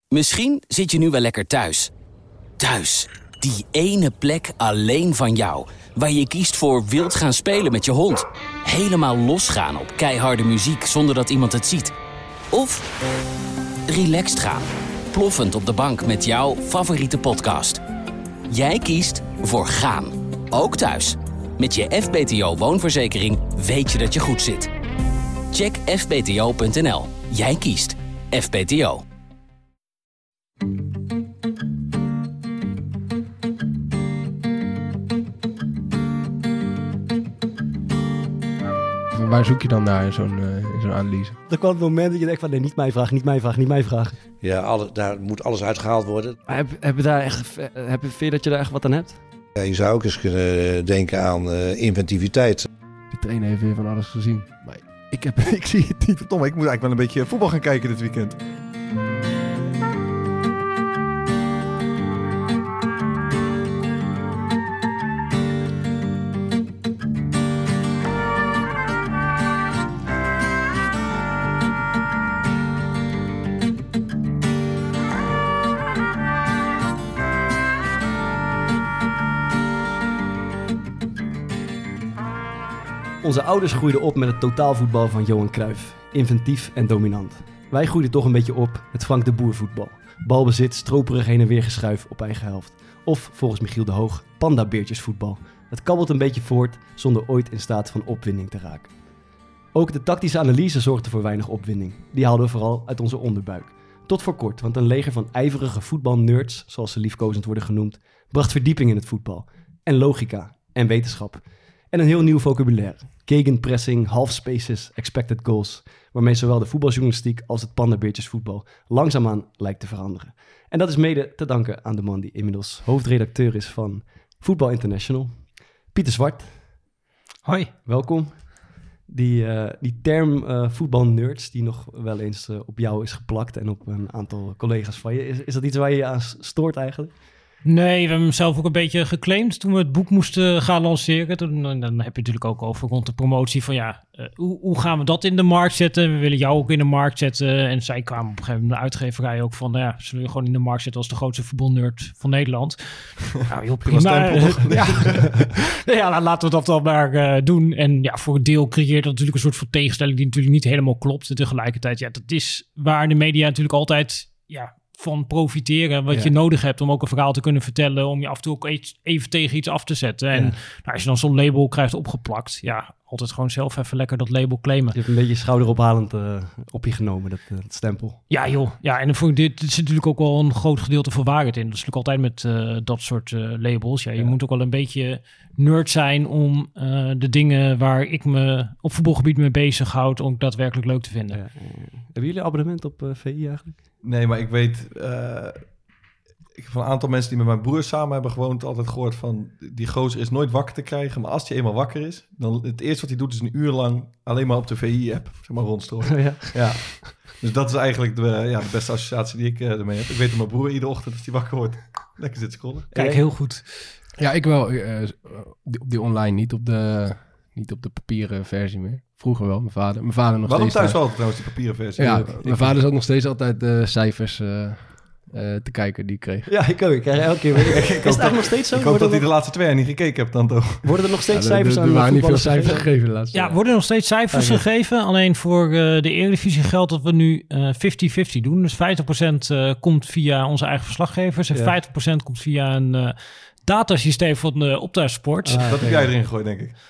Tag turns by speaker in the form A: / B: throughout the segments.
A: Misschien zit je nu wel lekker thuis. Thuis, die ene plek alleen van jou. Waar je kiest voor wild gaan spelen met je hond. Helemaal losgaan op keiharde muziek zonder dat iemand het ziet. Of relaxed gaan. Ploffend op de bank met jouw favoriete podcast. Jij kiest voor gaan. Ook thuis. Met je FBTO woonverzekering weet je dat je goed zit. Check fbto.nl. Jij kiest FBTO.
B: Waar zoek je dan naar in zo'n analyse?
C: Er kwam het moment dat je denkt van nee, niet mij vragen.
D: Ja, daar moet alles uitgehaald worden.
C: Maar vind je dat je daar echt wat aan hebt?
D: Ja, je zou ook eens kunnen denken aan inventiviteit.
B: Die trainer heeft weer van alles gezien. Maar
E: ik zie het niet. Verdomme, ik moet eigenlijk wel een beetje voetbal gaan kijken dit weekend.
C: Onze ouders groeiden op met het totaalvoetbal van Johan Cruijff. Inventief en dominant. Wij groeiden toch een beetje op met Frank de Boer voetbal. Balbezit, stroperig heen en weer geschuif op eigen helft. Of, volgens Michiel de Hoog, pandabeertjesvoetbal. Het kabbelt een beetje voort zonder ooit in staat van opwinding te raken. Ook de tactische analyse zorgde voor weinig opwinding. Die haalden we vooral uit onze onderbuik. Tot voor kort, want een leger van ijverige voetbalnerds, zoals ze liefkozend worden genoemd, bracht verdieping in het voetbal. En logica. En wetenschap. En een heel nieuw vocabulaire. Gegenpressing, half spaces, expected goals. Waarmee zowel de voetbaljournalistiek als het pandabeertjesvoetbal langzaamaan lijkt te veranderen. En dat is mede te danken aan de man die inmiddels hoofdredacteur is van Voetbal International. Pieter Zwart.
F: Hoi.
C: Welkom. Die term voetbalnerds die nog wel eens op jou is geplakt en op een aantal collega's van je. Is dat iets waar je je aan stoort eigenlijk?
F: Nee, we hebben hem zelf ook een beetje geclaimd toen we het boek moesten gaan lanceren. Dan heb je natuurlijk ook over rond de promotie van hoe gaan we dat in de markt zetten? We willen jou ook in de markt zetten. En zij kwamen op een gegeven moment de uitgeverij ook van, zullen we gewoon in de markt zetten als de grootste voetbalnerd van Nederland? Nou, heel prima. Laten we dat dan maar doen. En voor een deel creëert dat natuurlijk een soort van tegenstelling die natuurlijk niet helemaal klopt. En tegelijkertijd, dat is waar de media natuurlijk altijd, van profiteren, wat je nodig hebt om ook een verhaal te kunnen vertellen, om je af en toe ook even tegen iets af te zetten. En als je dan zo'n label krijgt opgeplakt, altijd gewoon zelf even lekker dat label claimen.
C: Je hebt een beetje schouderophalend op je genomen, dat stempel.
F: Ja joh, en voor dit zit natuurlijk ook wel een groot gedeelte van waarheid in. Dat is natuurlijk altijd met dat soort labels. Je moet ook wel een beetje nerd zijn om de dingen waar ik me op voetbalgebied mee bezighoud, om daadwerkelijk leuk te vinden.
C: Hebben jullie abonnement op VI eigenlijk?
E: Nee, maar ik weet... ik heb van een aantal mensen die met mijn broer samen hebben gewoond altijd gehoord van, die gozer is nooit wakker te krijgen, maar als hij eenmaal wakker is, dan het eerste wat hij doet is een uur lang alleen maar op de VI-app rondstrooien. Ja. Dus dat is eigenlijk de beste associatie die ik ermee heb. Ik weet dat mijn broer iedere ochtend als hij wakker wordt lekker zit scrollen.
F: Kijk, heel goed.
B: Ja, ik wel. Op die online, niet op de papieren versie meer. Vroeger wel, mijn vader nog
E: Waarom
B: steeds...
E: Waarom thuis wel trouwens die papieren versie?
B: Ja, mijn vader zat nog steeds altijd de cijfers te kijken die ik kreeg.
C: Ja, ik ook. Ik krijg elke keer weer. Is het eigenlijk nog steeds zo?
E: Ik hoop dat hij de laatste 2 jaar niet gekeken hebt dan toch.
C: Worden er nog steeds cijfers aan?
B: Er waren niet veel cijfers gegeven de laatste
F: worden er nog steeds cijfers gegeven. Alleen voor de Eredivisie geldt dat we nu 50-50 doen. Dus 50% komt via onze eigen verslaggevers en 50% komt via een datasysteem van de Opta-sport.
E: Dat heb jij erin gegooid, denk ik.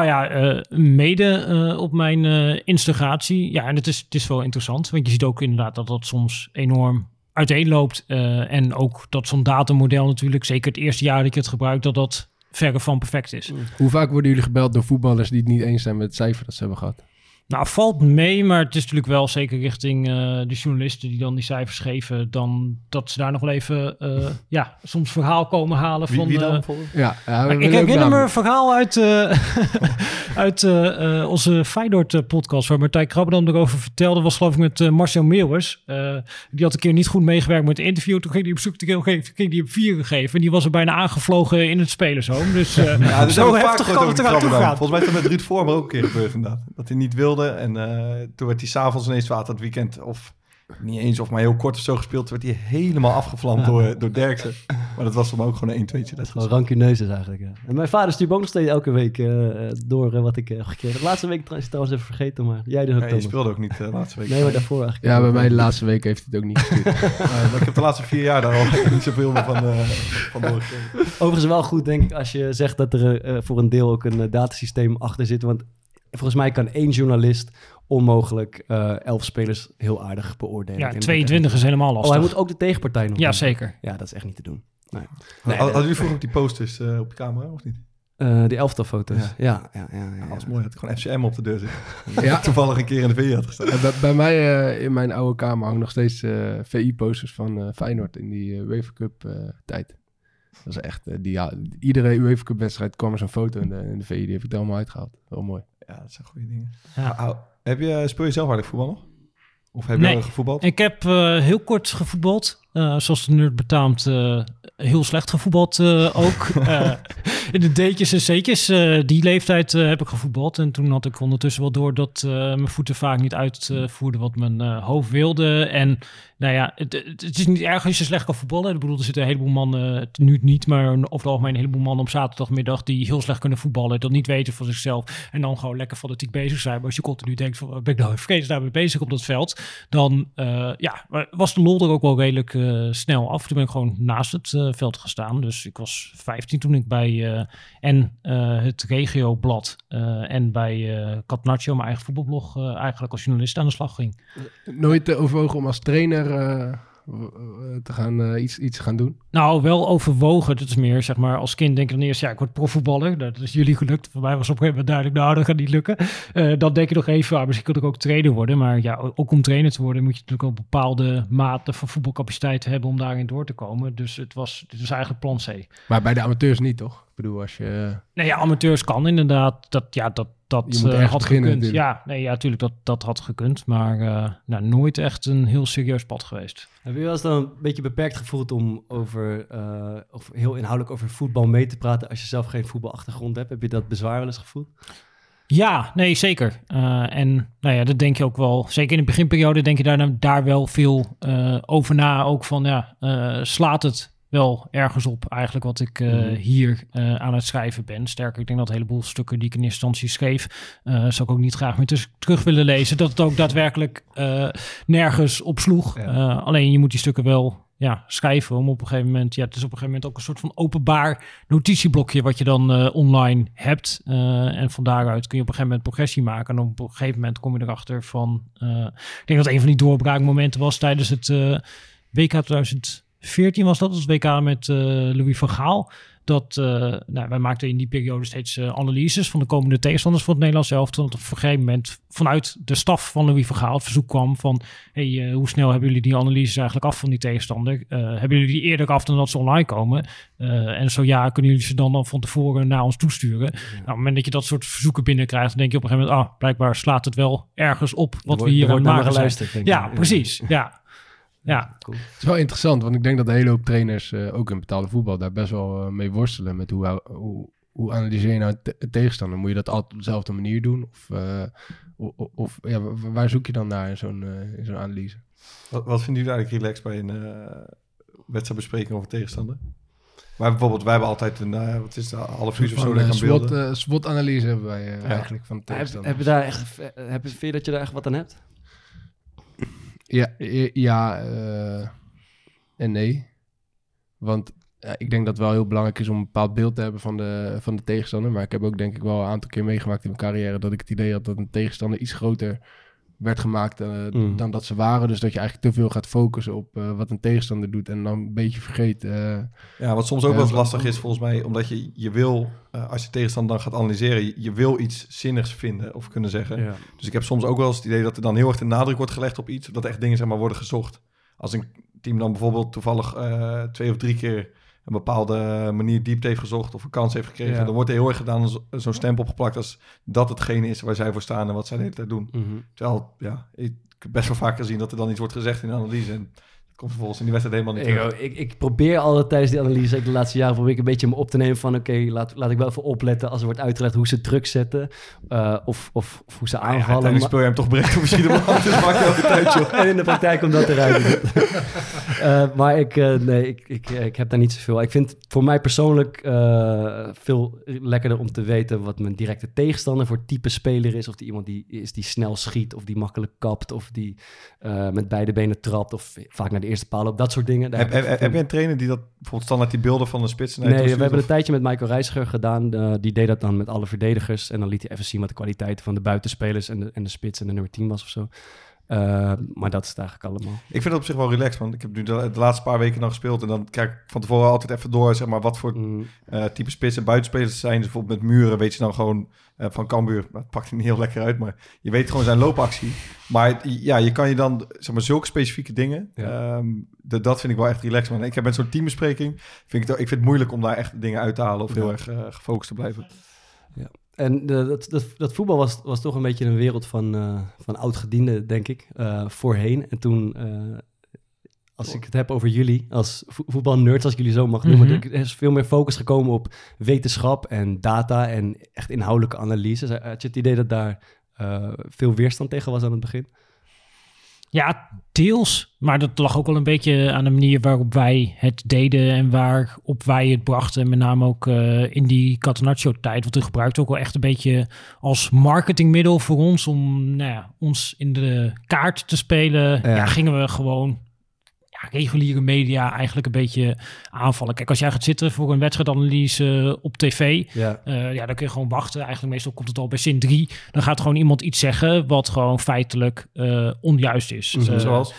F: Mede op mijn instigatie. Ja, en het is wel interessant. Want je ziet ook inderdaad dat soms enorm uiteenloopt. En ook dat zo'n datamodel natuurlijk, zeker het eerste jaar dat je het gebruikt, dat verre van perfect is.
B: Hoe vaak worden jullie gebeld door voetballers die het niet eens zijn met het cijfer dat ze hebben gehad?
F: Nou, valt mee, maar het is natuurlijk wel zeker richting de journalisten die dan die cijfers geven, dan dat ze daar nog wel even soms verhaal komen halen van...
E: Wie dan bijvoorbeeld?
F: Ik herinner me een verhaal uit onze Feyenoord-podcast, waar Martijn Krabbe dan erover vertelde, was geloof ik met Marcel Meeuwers. Die had een keer niet goed meegewerkt met het interview, toen ging hij op zoek, ging hij op 4 gegeven en die was er bijna aangevlogen in het spelershome. Dus zo heftig kan het eruit toe gaan.
E: Volgens mij is dat met Ruud Vormer ook een keer gebeurd inderdaad, dat hij niet wilde. En toen werd hij s'avonds ineens laat het weekend of niet eens of maar heel kort of zo gespeeld. Werd hij helemaal afgevlamd door Derksen. Maar dat was voor mij ook gewoon een 1-2'tje.
C: Dat is gewoon rancuneus is eigenlijk, ja. En mijn vader stuurt me ook nog steeds elke week door wat ik heb gekregen. De laatste week is trouwens even vergeten, maar jij dus ook,
E: Je
C: Thomas.
E: speelde ook niet de laatste week.
C: Nee, maar daarvoor eigenlijk.
B: Ja, bij mij de laatste week heeft hij het ook niet gestuurd.
E: Maar ik heb de laatste 4 jaar daar al niet zoveel meer van doorgekregen.
C: Overigens wel goed, denk ik, als je zegt dat er voor een deel ook een datasysteem achter zit. Want volgens mij kan 1 journalist onmogelijk 11 spelers heel aardig beoordelen.
F: Ja, 22 is helemaal lastig.
C: Oh, hij moet ook de tegenpartij nog
F: Ja,
C: doen.
F: zeker.
C: Ja, dat is echt niet te doen. Nee.
E: Hadden jullie vroeger ook die posters op de camera, of niet?
C: Die elftalfoto's. Ja. Ja.
E: Dat was mooi. Dat gewoon FCM op de deur zit.
B: Ja.
E: Toevallig een keer in de VI had gestaan.
B: En bij mij in mijn oude kamer hangen nog steeds VI-posters van Feyenoord in die UEFA Cup tijd. Dat is echt, iedere UEFA Cup wedstrijd kwam er zo'n foto in de VI. Die heb ik er allemaal uitgehaald. Heel mooi.
E: Ja, dat zijn goede dingen.
F: Ja.
E: Speel je zelf hardig voetbal nog? Of heb je al gevoetbald?
F: Ik heb heel kort gevoetbald. Zoals de nerd betaamt, heel slecht gevoetbald ook. In de D'tjes en C'tjes, die leeftijd heb ik gevoetbald. En toen had ik ondertussen wel door dat mijn voeten vaak niet uitvoerden wat mijn hoofd wilde. En nou ja, het is niet erg als je slecht kan voetballen. Ik bedoel, er zitten een heleboel mannen, nu niet, maar over het algemeen een heleboel mannen op zaterdagmiddag die heel slecht kunnen voetballen. Dat niet weten van zichzelf. En dan gewoon lekker fanatiek bezig zijn. Maar als je continu denkt van, ben ik nou vergeten daarmee bezig op dat veld? Dan was de lol er ook wel redelijk snel af. Toen ben ik gewoon naast het veld gestaan. Dus ik was 15 toen ik bij het Regioblad en bij Catenaccio, mijn eigen voetbalblog, eigenlijk als journalist aan de slag ging.
B: Nooit overwogen om als trainer te gaan iets gaan doen?
F: Nou, wel overwogen. Dat is meer, zeg maar, als kind denk je dan eerst, ja, ik word profvoetballer. Dat is jullie gelukt. Voor mij was op een gegeven moment duidelijk, nou, dat gaat niet lukken. Dan denk je nog even, misschien kan ik ook trainer worden. Maar ja, ook om trainer te worden moet je natuurlijk ook bepaalde mate van voetbalcapaciteit hebben om daarin door te komen. Dus dit was eigenlijk plan C.
B: Maar bij de amateurs niet, toch? Ik bedoel, als je...
F: Nee, ja, amateurs kan inderdaad. Dat
B: je moet ergens
F: had
B: beginnen,
F: gekund.
B: natuurlijk.
F: Natuurlijk, dat had gekund. Maar nooit echt een heel serieus pad geweest.
C: Heb je wel eens dan een beetje beperkt gevoeld om of heel inhoudelijk over voetbal mee te praten als je zelf geen voetbalachtergrond hebt? Heb je dat bezwaar wel eens gevoeld?
F: Ja, nee, zeker. En nou ja, dat denk je ook wel. Zeker in de beginperiode denk je daar wel veel over na. Ook van, slaat het wel ergens op eigenlijk wat ik hier aan het schrijven ben. Sterker, ik denk dat een heleboel stukken die ik in eerste instantie schreef, zou ik ook niet graag meer terug willen lezen. Dat het ook daadwerkelijk nergens op sloeg. Ja. Alleen je moet die stukken wel schrijven om op een gegeven moment... Ja, het is op een gegeven moment ook een soort van openbaar notitieblokje wat je dan online hebt. En van daaruit kun je op een gegeven moment progressie maken. En op een gegeven moment kom je erachter van... ik denk dat een van die doorbraakmomenten was tijdens het WK 2014 was dat, het WK met Louis van Gaal. Wij maakten in die periode steeds analyses van de komende tegenstanders voor het Nederlands elftal. Dat op een gegeven moment vanuit de staf van Louis van Gaal het verzoek kwam van... hoe snel hebben jullie die analyses eigenlijk af van die tegenstander? Hebben jullie die eerder af dan dat ze online komen? En zo ja, kunnen jullie ze dan van tevoren naar ons toesturen? Nou, op het moment dat je dat soort verzoeken binnenkrijgt, dan denk je op een gegeven moment... blijkbaar slaat het wel ergens op wat we hier aan het maken zijn. Ja, precies. Ja. Ja,
C: cool.
B: Het is wel interessant, want ik denk dat een hele hoop trainers, ook in betaalde voetbal, daar best wel mee worstelen met hoe analyseer je nou een tegenstander? Moet je dat altijd op dezelfde manier doen? Of waar zoek je dan naar in zo'n analyse?
E: Wat vinden jullie eigenlijk relaxed bij een wedstrijdbespreking over tegenstander? Maar bijvoorbeeld, wij hebben altijd een half uur of zo dat kan beelden.
B: SWOT-analyse hebben wij eigenlijk van de tegenstander.
C: Vind je dat je daar echt wat aan hebt?
B: Ja en nee. Want ik denk dat het wel heel belangrijk is om een bepaald beeld te hebben van de tegenstander. Maar ik heb ook denk ik wel een aantal keer meegemaakt in mijn carrière dat ik het idee had dat een tegenstander iets groter werd gemaakt dan dat ze waren. Dus dat je eigenlijk te veel gaat focussen op wat een tegenstander doet en dan een beetje vergeet.
E: Wat soms ook wel eens lastig is volgens mij, omdat je wil, als je tegenstander dan gaat analyseren, je wil iets zinnigs vinden of kunnen zeggen. Ja. Dus ik heb soms ook wel eens het idee dat er dan heel erg de nadruk wordt gelegd op iets, dat echt dingen zeg maar worden gezocht. Als een team dan bijvoorbeeld toevallig 2 of 3 keer een bepaalde manier diepte heeft gezocht of een kans heeft gekregen, dan wordt er heel erg gedaan zo'n stempel opgeplakt als dat hetgene is waar zij voor staan en wat zij de hele tijd doen. Mm-hmm. Terwijl, ik heb best wel vaak gezien dat er dan iets wordt gezegd in de analyse en Komt vervolgens in die wedstrijd helemaal niet terug.
C: Ik probeer altijd tijdens die analyse, de laatste jaren probeer ik een beetje me op te nemen van oké, laat ik wel even opletten als er wordt uitgelegd hoe ze druk zetten of hoe ze aanvallen.
E: Uiteindelijk speel je hem toch breed op verschillende momenten, dus maakt je ook een tijdje op.
C: En in de praktijk komt dat eruit. Maar ik heb daar niet zoveel. Ik vind het voor mij persoonlijk veel lekkerder om te weten wat mijn directe tegenstander voor type speler is. Of die iemand die snel schiet, of die makkelijk kapt, of die met beide benen trapt, of vaak naar de eerste paal op, dat soort dingen.
E: Heb je een trainer die dat bijvoorbeeld standaard die beelden van de spits?
C: Nee, we hebben een tijdje met Michael Reiziger gedaan. Die deed dat dan met alle verdedigers. En dan liet hij even zien wat de kwaliteiten van de buitenspelers en de spits en de nummer 10 was of zo. Maar dat is het eigenlijk allemaal.
E: Ik vind het op zich wel relaxed, want ik heb nu de laatste paar weken nog gespeeld en dan kijk ik van tevoren altijd even door, zeg maar, wat voor type spits en buitenspelers zijn. Dus bijvoorbeeld met Muren weet je dan gewoon van Cambuur, dat pakt hij niet heel lekker uit, maar je weet gewoon zijn loopactie. Maar ja, je kan je dan, zeg maar, zulke specifieke dingen, dat vind ik wel echt relaxed, man. Ik heb met zo'n teambespreking, ik vind het moeilijk om daar echt dingen uit te halen of heel erg gefocust te blijven.
C: Ja. En dat voetbal was toch een beetje een wereld van oud-gedienden, denk ik, voorheen. En toen, als ik het heb over jullie, als voetbalnerds, als ik jullie zo mag noemen, er is veel meer focus gekomen op wetenschap en data en echt inhoudelijke analyses. Had je het idee dat daar veel weerstand tegen was aan het begin?
F: Ja, deels. Maar dat lag ook wel een beetje aan de manier waarop wij het deden en waarop wij het brachten. Met name ook in die Catenaccio-tijd. Want we gebruikten ook wel echt een beetje als marketingmiddel voor ons om ons in de kaart te spelen. Ja, gingen we gewoon reguliere media eigenlijk een beetje aanvallen. Kijk, als jij gaat zitten voor een wedstrijdanalyse op tv, dan kun je gewoon wachten. Eigenlijk meestal komt het al bij zin 3. Dan gaat gewoon iemand iets zeggen wat gewoon feitelijk onjuist is.
E: Zoals?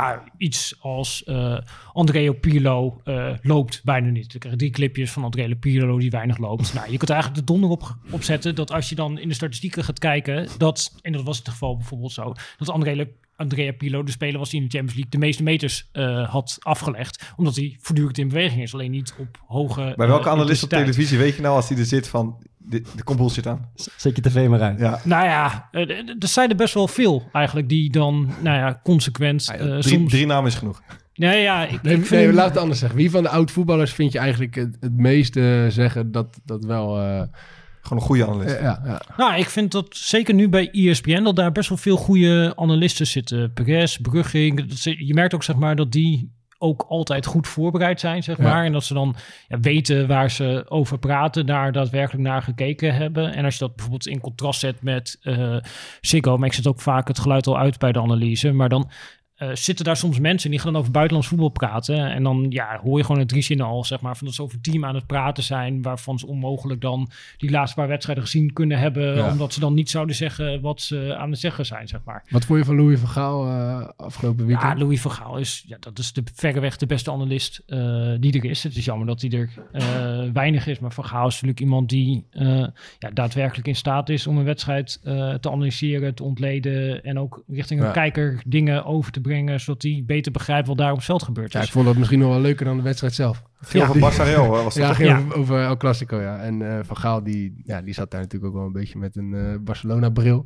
F: Iets als Andrea Pirlo loopt bijna niet. Ik krijg 3 clipjes van Andrea Pirlo die weinig loopt. Je kunt eigenlijk de donder opzetten dat als je dan in de statistieken gaat kijken, en dat was het geval bijvoorbeeld zo, dat Andrea Pirlo, de speler was die in de Champions League de meeste meters had afgelegd, omdat hij voortdurend in beweging is, alleen niet op hoge
E: Bij welke analist op televisie weet je nou als hij er zit van, de bullshit aan?
C: Zet je tv maar uit.
E: Ja.
F: Er zijn er best wel veel eigenlijk die dan, consequent...
E: Drie namen is genoeg.
F: Nee,
B: laat het anders zeggen. Wie van de oud-voetballers vind je eigenlijk het meeste zeggen dat wel...
E: Gewoon een goede analist.
F: Ja. Ik vind dat zeker nu bij ESPN dat daar best wel veel goede analisten zitten. Perez, Brugging. Je merkt ook, zeg maar, dat die ook altijd goed voorbereid zijn, zeg maar. En dat ze dan weten waar ze over praten, daar daadwerkelijk naar gekeken hebben. En als je dat bijvoorbeeld in contrast zet met Ziggo, maar ik zet ook vaak het geluid al uit bij de analyse, maar dan zitten daar soms mensen die gaan dan over buitenlands voetbal praten. En dan hoor je gewoon het 3 zinnen al, zeg maar, van dat ze over een team aan het praten zijn, waarvan ze onmogelijk dan die laatste paar wedstrijden gezien kunnen hebben, omdat ze dan niet zouden zeggen wat ze aan het zeggen zijn, zeg maar.
B: Wat vond je van Louis van Gaal afgelopen weekend?
F: Ja, Louis van Gaal is, dat is verreweg de beste analist die er is. Het is jammer dat hij er weinig is, maar Van Gaal is natuurlijk iemand die daadwerkelijk in staat is om een wedstrijd te analyseren, te ontleden en ook richting een kijker dingen over te brengen, zodat hij beter begrijpt wat daar op het veld gebeurt.
B: Ja, ik vond dat misschien nog wel leuker dan de wedstrijd zelf.
E: Veel van Barça Real was dat.
B: Ging over El Clasico, En Van Gaal, die zat daar natuurlijk ook wel een beetje met een Barcelona-bril.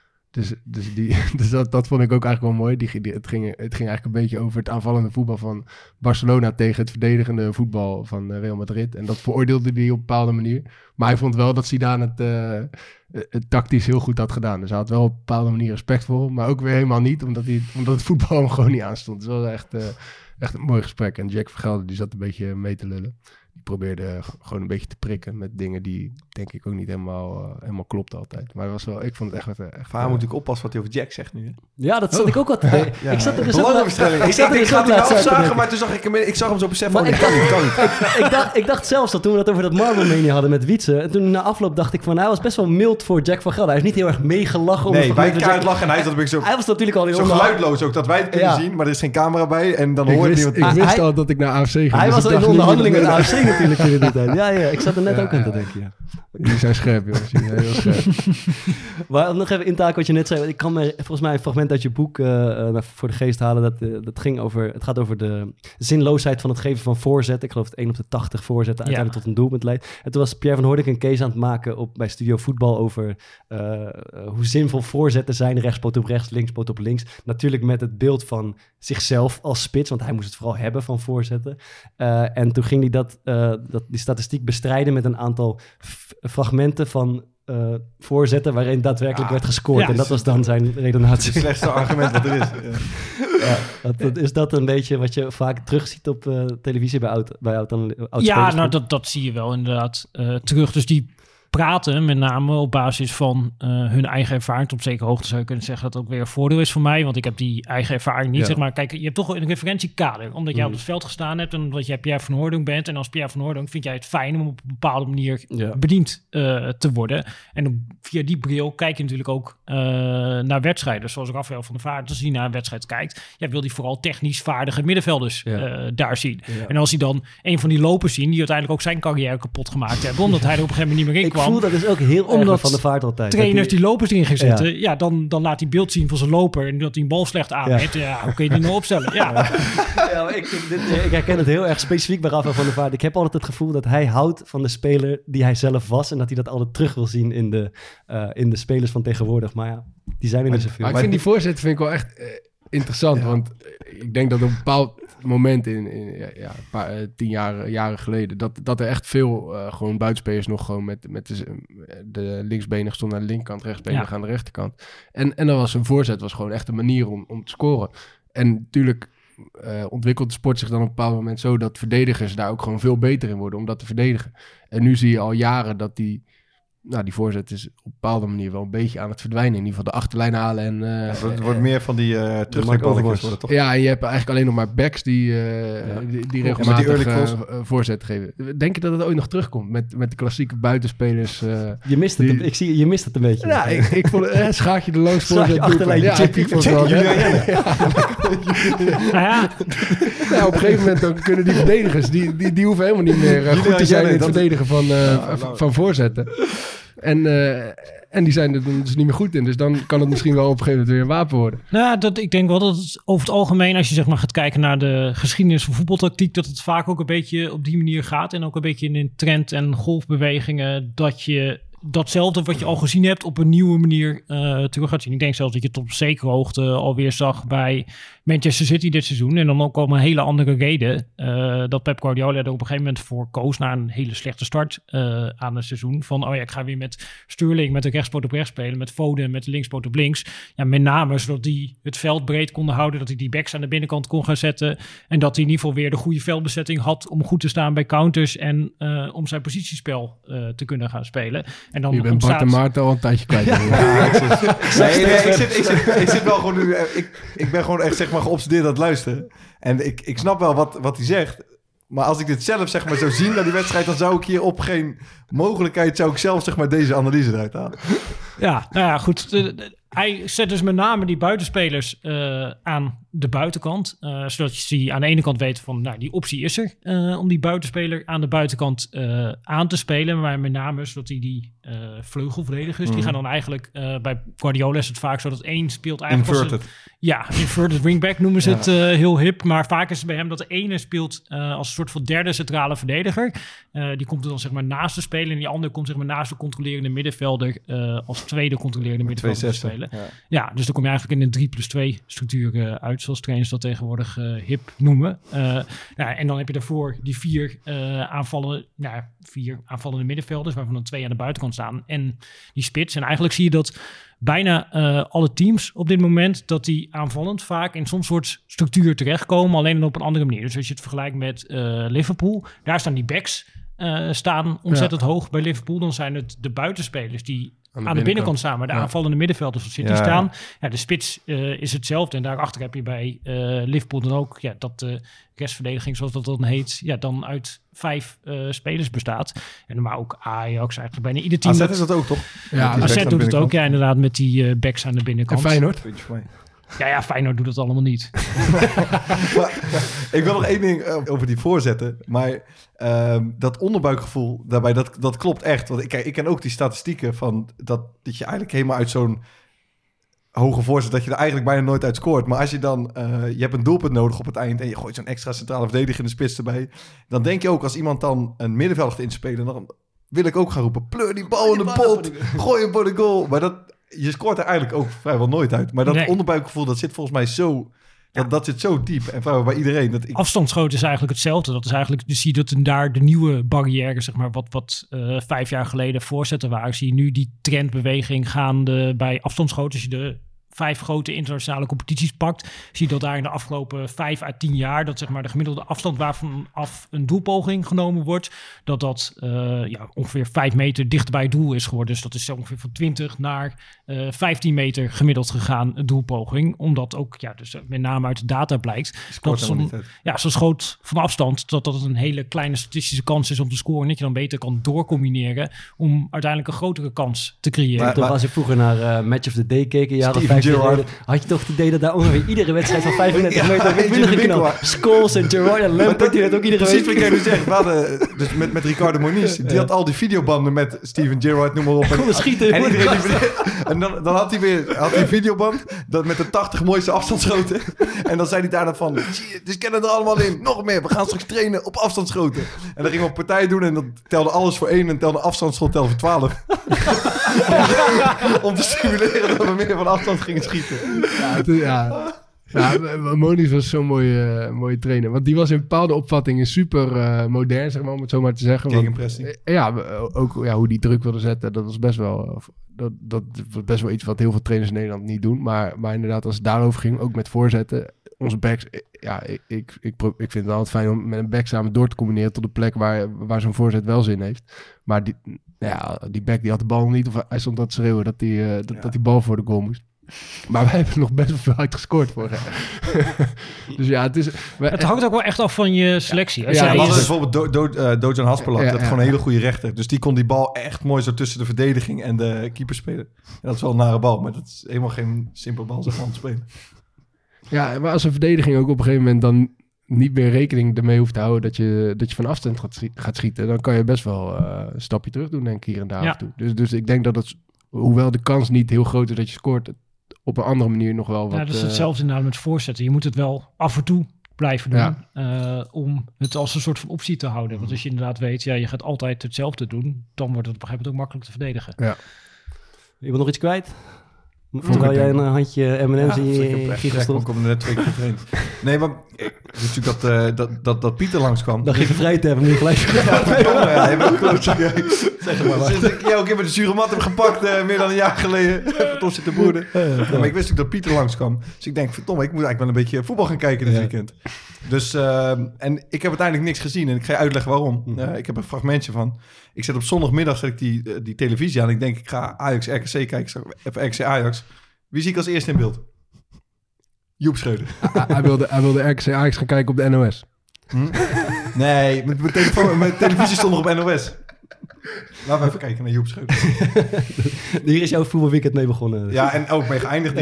B: Dus dat vond ik ook eigenlijk wel mooi. Het ging eigenlijk een beetje over het aanvallende voetbal van Barcelona tegen het verdedigende voetbal van Real Madrid. En dat veroordeelde hij op een bepaalde manier. Maar hij vond wel dat Zidane het tactisch heel goed had gedaan. Dus hij had wel op een bepaalde manier respect voor, maar ook weer helemaal niet, omdat het voetbal hem gewoon niet aanstond. Het was echt een mooi gesprek. En Jack Vergelder, die zat een beetje mee te lullen. Die probeerde gewoon een beetje te prikken met dingen die denk ik ook niet helemaal klopten altijd. Maar ik vond het echt...
E: Vaar moet natuurlijk oppassen wat hij over Jack zegt nu. Hè?
C: Ja, dat zat ik ook wat te denken.
E: Ik zat er dus belangenbestelling. Ik ga hem afzagen, maar toen zag hem zo beseffen. Kan niet.
C: Ik dacht zelfs dat toen we dat over dat Marble-mania hadden met Wietse, en toen na afloop dacht ik van, hij was best wel mild voor Jack van Gelder. Hij is niet heel erg meegelachen.
E: Nee, wij elkaar lachen en hij
C: was natuurlijk al heel
E: zo geluidloos ook, dat wij het kunnen zien, maar er is geen camera bij en dan hoort niemand.
B: Ik wist al dat ik naar AFC ging.
C: Hij was al in de onderhandeling met AFC natuurlijk in die tijd. Ja, ik zat er net ook aan te denken.
B: Die zijn scherp, jongens. Die zijn heel scherp.
C: Maar nog even intaken wat je net zei. Ik kan me volgens mij een fragment uit je boek voor de geest halen. Het gaat over de zinloosheid van het geven van voorzetten. Ik geloof het 1 op de 80 voorzetten uiteindelijk tot een doelpunt leidt. En toen was Pierre van Hooydonk en Kees aan het maken bij Studio Voetbal over hoe zinvol voorzetten zijn. Rechtspoot op rechts, linkspoot op links. Natuurlijk met het beeld van zichzelf als spits, want hij moest het vooral hebben van voorzetten. En toen ging hij die statistiek bestrijden met een aantal fragmenten van voorzetten waarin daadwerkelijk werd gescoord. En dat was dan zijn redenatie.
E: Het slechtste argument wat er is.
C: Is dat een beetje wat je vaak terugziet op televisie bij oud-spelers?
F: Ja, nou dat zie je wel inderdaad terug. Dus die praten met name op basis van hun eigen ervaring. Op zekere hoogte zou je kunnen zeggen dat het ook weer een voordeel is voor mij, want ik heb die eigen ervaring niet. Zeg maar, kijk, je hebt toch een referentiekader, omdat jij op het veld gestaan hebt en omdat jij Pierre van Hooydonk bent. En als Pierre van Hooydonk vind jij het fijn om op een bepaalde manier bediend te worden. En via die bril kijk je natuurlijk ook naar wedstrijden. Zoals Rafael van der Vaart, als hij naar een wedstrijd kijkt, wil hij vooral technisch vaardige middenvelders daar zien. Ja. En als hij dan een van die lopers zien, die uiteindelijk ook zijn carrière kapot gemaakt hebben, omdat hij er op een gegeven moment niet meer in kwam.
C: Ik voel dat is ook heel erg van de Vaart altijd.
F: Trainers die lopers erin gaan zetten, dan laat hij beeld zien van zijn loper en dat hij een bal slecht aanneemt. Ja, hoe kun je die nou opstellen?
C: Maar ik herken het heel erg specifiek bij Rafael van der Vaart. Ik heb altijd het gevoel dat hij houdt van de speler die hij zelf was en dat hij dat altijd terug wil zien in de spelers van tegenwoordig. Maar ja, die zijn er niet zoveel.
B: Maar ik vind die voorzet vind ik wel echt interessant, want ik denk dat op een bepaald moment in 10 jaren geleden, dat er echt veel gewoon buitenspelers nog gewoon met de linksbenig stonden aan de linkerkant, rechtsbenig aan de rechterkant. En dan was een voorzet gewoon echt een manier om te scoren. En natuurlijk ontwikkelt de sport zich dan op een bepaald moment zo dat verdedigers daar ook gewoon veel beter in worden om dat te verdedigen. En nu zie je al jaren dat die voorzet is op een bepaalde manier wel een beetje aan het verdwijnen. In ieder geval de achterlijn halen. En,
E: het wordt meer van die terugtrekballetjes worden, toch?
B: Ja, en je hebt eigenlijk alleen nog maar backs die regelmatig voorzet geven. Denk je dat het ooit nog terugkomt met de klassieke buitenspelers?
C: Je mist het. Je mist het een beetje.
B: Ja, ik vond het schaakje de langs voorzet.
C: Achterlijntje chippy.
B: Op een gegeven moment dan kunnen die verdedigers, die hoeven helemaal niet meer goed te zijn in het verdedigen van voorzetten. En die zijn er dus niet meer goed in. Dus dan kan het misschien wel op een gegeven moment weer een wapen worden.
F: Nou, ik denk wel dat het over het algemeen, als je zeg maar gaat kijken naar de geschiedenis van voetbaltactiek, dat het vaak ook een beetje op die manier gaat. En ook een beetje in trend- en golfbewegingen, dat je datzelfde wat je al gezien hebt op een nieuwe manier terug gaat zien. Ik denk zelfs dat je het op zekere hoogte alweer zag bij Manchester City dit seizoen. En dan ook om een hele andere reden dat Pep Guardiola er op een gegeven moment voor koos na een hele slechte start aan het seizoen. Van, ik ga weer met Sterling, met de rechtspoot op rechts spelen, met Foden, met de linkspoot op links. Ja, met name zodat die het veld breed konden houden, dat hij die backs aan de binnenkant kon gaan zetten en dat hij in ieder geval weer de goede veldbezetting had om goed te staan bij counters en om zijn positiespel te kunnen gaan spelen. En dan
B: je bent Bart en Maarten al een tijdje kwijt.
E: Ik zit wel gewoon nu. Ik ben gewoon echt zeg maar geobsedeerd aan het luisteren. En ik snap wel wat hij zegt. Maar als ik dit zelf zeg maar zou zien naar die wedstrijd, dan zou ik hier op geen mogelijkheid zou ik zelf zeg maar deze analyse eruit halen.
F: Ja, nou ja, goed. Hij zet dus met name die buitenspelers aan de buitenkant. Zodat je die aan de ene kant weet van, die optie is er om die buitenspeler aan de buitenkant aan te spelen. Maar met name zodat hij die vleugelverdedigers, die gaan dan eigenlijk, bij Guardiola is het vaak zo dat één speelt eigenlijk
E: inverted.
F: Inverted wingback noemen ze het heel hip. Maar vaak is het bij hem dat de ene speelt als een soort van derde centrale verdediger. Die komt er dan zeg maar naast de speler. En die andere komt zeg maar naast de controlerende middenvelder als tweede controlerende middenvelder te spelen. Ja, dus dan kom je eigenlijk in een 3+2 structuur uit, zoals trainers dat tegenwoordig hip noemen. En dan heb je daarvoor die vier aanvallende middenvelders, waarvan er 2 aan de buitenkant staan. En die spits. En eigenlijk zie je dat bijna alle teams op dit moment, dat die aanvallend vaak in zo'n soort structuur terechtkomen, alleen op een andere manier. Dus als je het vergelijkt met Liverpool, daar staan die backs staan ontzettend hoog bij Liverpool. Dan zijn het de buitenspelers die aan de binnenkant staan, maar de aanvallende middenvelders van City staan. Ja, de spits is hetzelfde. En daarachter heb je bij Liverpool dan ook dat de restverdediging, zoals dat dan heet, dan uit 5 spelers bestaat. En normaal ook Ajax, eigenlijk bijna ieder team.
E: AZ is dat ook, toch?
F: Ja, AZ doet het ook, inderdaad, met die backs aan de binnenkant.
B: En Feyenoord?
F: Ja, Feyenoord doet dat allemaal niet.
E: Maar, ik wil nog één ding over die voorzetten. Maar dat onderbuikgevoel daarbij, dat klopt echt. Want ik ken ook die statistieken van dat je eigenlijk helemaal uit zo'n hoge voorzet, dat je er eigenlijk bijna nooit uit scoort. Maar als je dan, je hebt een doelpunt nodig op het eind en je gooit zo'n extra centrale verdediger in de spits erbij, dan denk je ook, als iemand dan een middenveld gaat inspelen, dan wil ik ook gaan roepen, pleur die bal in de pot, gooi hem voor de goal. Maar je scoort er eigenlijk ook vrijwel nooit uit. Maar dat onderbuikgevoel, dat zit volgens mij zo, dat zit zo diep en vrijwel bij iedereen.
F: Afstandsschoten is eigenlijk hetzelfde. Dat is eigenlijk, dus zie je dat daar de nieuwe barrière, zeg maar, wat 5 jaar geleden voorzetten waren. Zie je nu die trendbeweging gaande bij afstandsschoten. Als je de 5 grote internationale competities pakt, zie je dat daar in de afgelopen 5 à 10 jaar, dat zeg maar de gemiddelde afstand waarvan af een doelpoging genomen wordt, dat ongeveer 5 meter dicht bij het doel is geworden. Dus dat is ongeveer van 20 naar 15 meter gemiddeld gegaan, een doelpoging. Omdat ook, dus met name uit de data blijkt, dat zo'n schoot van afstand, dat een hele kleine statistische kans is om te scoren, dat je dan beter kan doorcombineren om uiteindelijk een grotere kans te creëren.
C: Maar toch, als ik vroeger naar Match of the Day keek, had je toch het idee dat daar ongeveer iedere wedstrijd van 35 meter werd binnengeknald. Scholes en Gerrard en Lampard, die werd ook iedere week.
E: Precies wat jij nu zegt. We hadden dus met Ricardo Moniz, die had al die videobanden met Steven Gerrard, noem maar op.
C: Kon schieten.
E: En dan had hij weer een videoband dat met de 80 mooiste afstandsschoten. En dan zei hij daar dan van, dus kennen er allemaal in. Nog meer, we gaan straks trainen op afstandsschoten. En dan gingen we partijen doen en dan telde alles voor 1 en telde afstandsschot telde voor 12. Om te stimuleren dat we meer van afstand gingen schieten.
B: Moniz was zo'n mooie trainer. Want die was in bepaalde opvattingen super modern, zeg maar, om het zo maar te zeggen.
E: Gegenpressing.
B: Ook hoe die druk wilde zetten, dat was best wel... Dat was best wel iets wat heel veel trainers in Nederland niet doen. Maar inderdaad, als het daarover ging, ook met voorzetten, onze backs... Ik vind het altijd fijn om met een back samen door te combineren tot de plek waar zo'n voorzet wel zin heeft. Maar die back die had de bal nog niet, of hij stond aan het schreeuwen dat die bal voor de goal moest. Maar wij hebben er nog best wel veel uit gescoord vorig jaar. Dus het is...
F: Het hangt ook wel echt af van je selectie.
E: We hadden bijvoorbeeld Dojan Haspelak. Dat is gewoon een hele goede rechter. Dus die kon die bal echt mooi zo tussen de verdediging en de keeper spelen. En dat is wel een nare bal, maar dat is helemaal geen simpele bal om te spelen. Ja,
B: maar als een verdediging ook op een gegeven moment dan niet meer rekening ermee hoeft te houden dat je van afstand gaat schieten, dan kan je best wel een stapje terug doen, denk ik, hier en daar af en toe. Dus ik denk dat het, hoewel de kans niet heel groot is dat je scoort, op een andere manier nog wel wat...
F: Ja, dat is hetzelfde inderdaad met voorzetten. Je moet het wel af en toe blijven doen om het als een soort van optie te houden. Want als je inderdaad weet, je gaat altijd hetzelfde doen, dan wordt het op een gegeven moment ook makkelijk te verdedigen.
C: Ja. Je wil nog iets kwijt? Terwijl jij een handje M&M's in je giegel stond.
E: Ik kom er net 2 keer getraind. Nee, maar natuurlijk dat Pieter langskwam.
C: Dan geef je vrij te hebben, nu gelijk.
E: Je bent ook klootzak. Zeg maar. Sinds ik jou ook in met de zure mat heb gepakt, meer dan een jaar geleden. Verdomme zitten boeren. Maar ik wist natuurlijk dat Pieter langskwam. Dus ik denk, verdomme, ik moet eigenlijk wel een beetje voetbal gaan kijken dit weekend. Dus, en ik heb uiteindelijk niks gezien. En ik ga je uitleggen waarom. Ik heb een fragmentje van. Ik zet op zondagmiddag die televisie aan. Ik denk, ik ga Ajax-RKC kijken. Ik zag even RKC-Ajax. Wie zie ik als eerste in beeld? Joep Schreuder.
B: Hij wilde RKC-Ajax gaan kijken op de NOS.
E: Nee, mijn televisie stond nog op NOS. Laten we even kijken naar Joep Schreuder.
C: Hier is jouw voetbalweekend mee begonnen.
E: Ja, en ook mee geëindigd.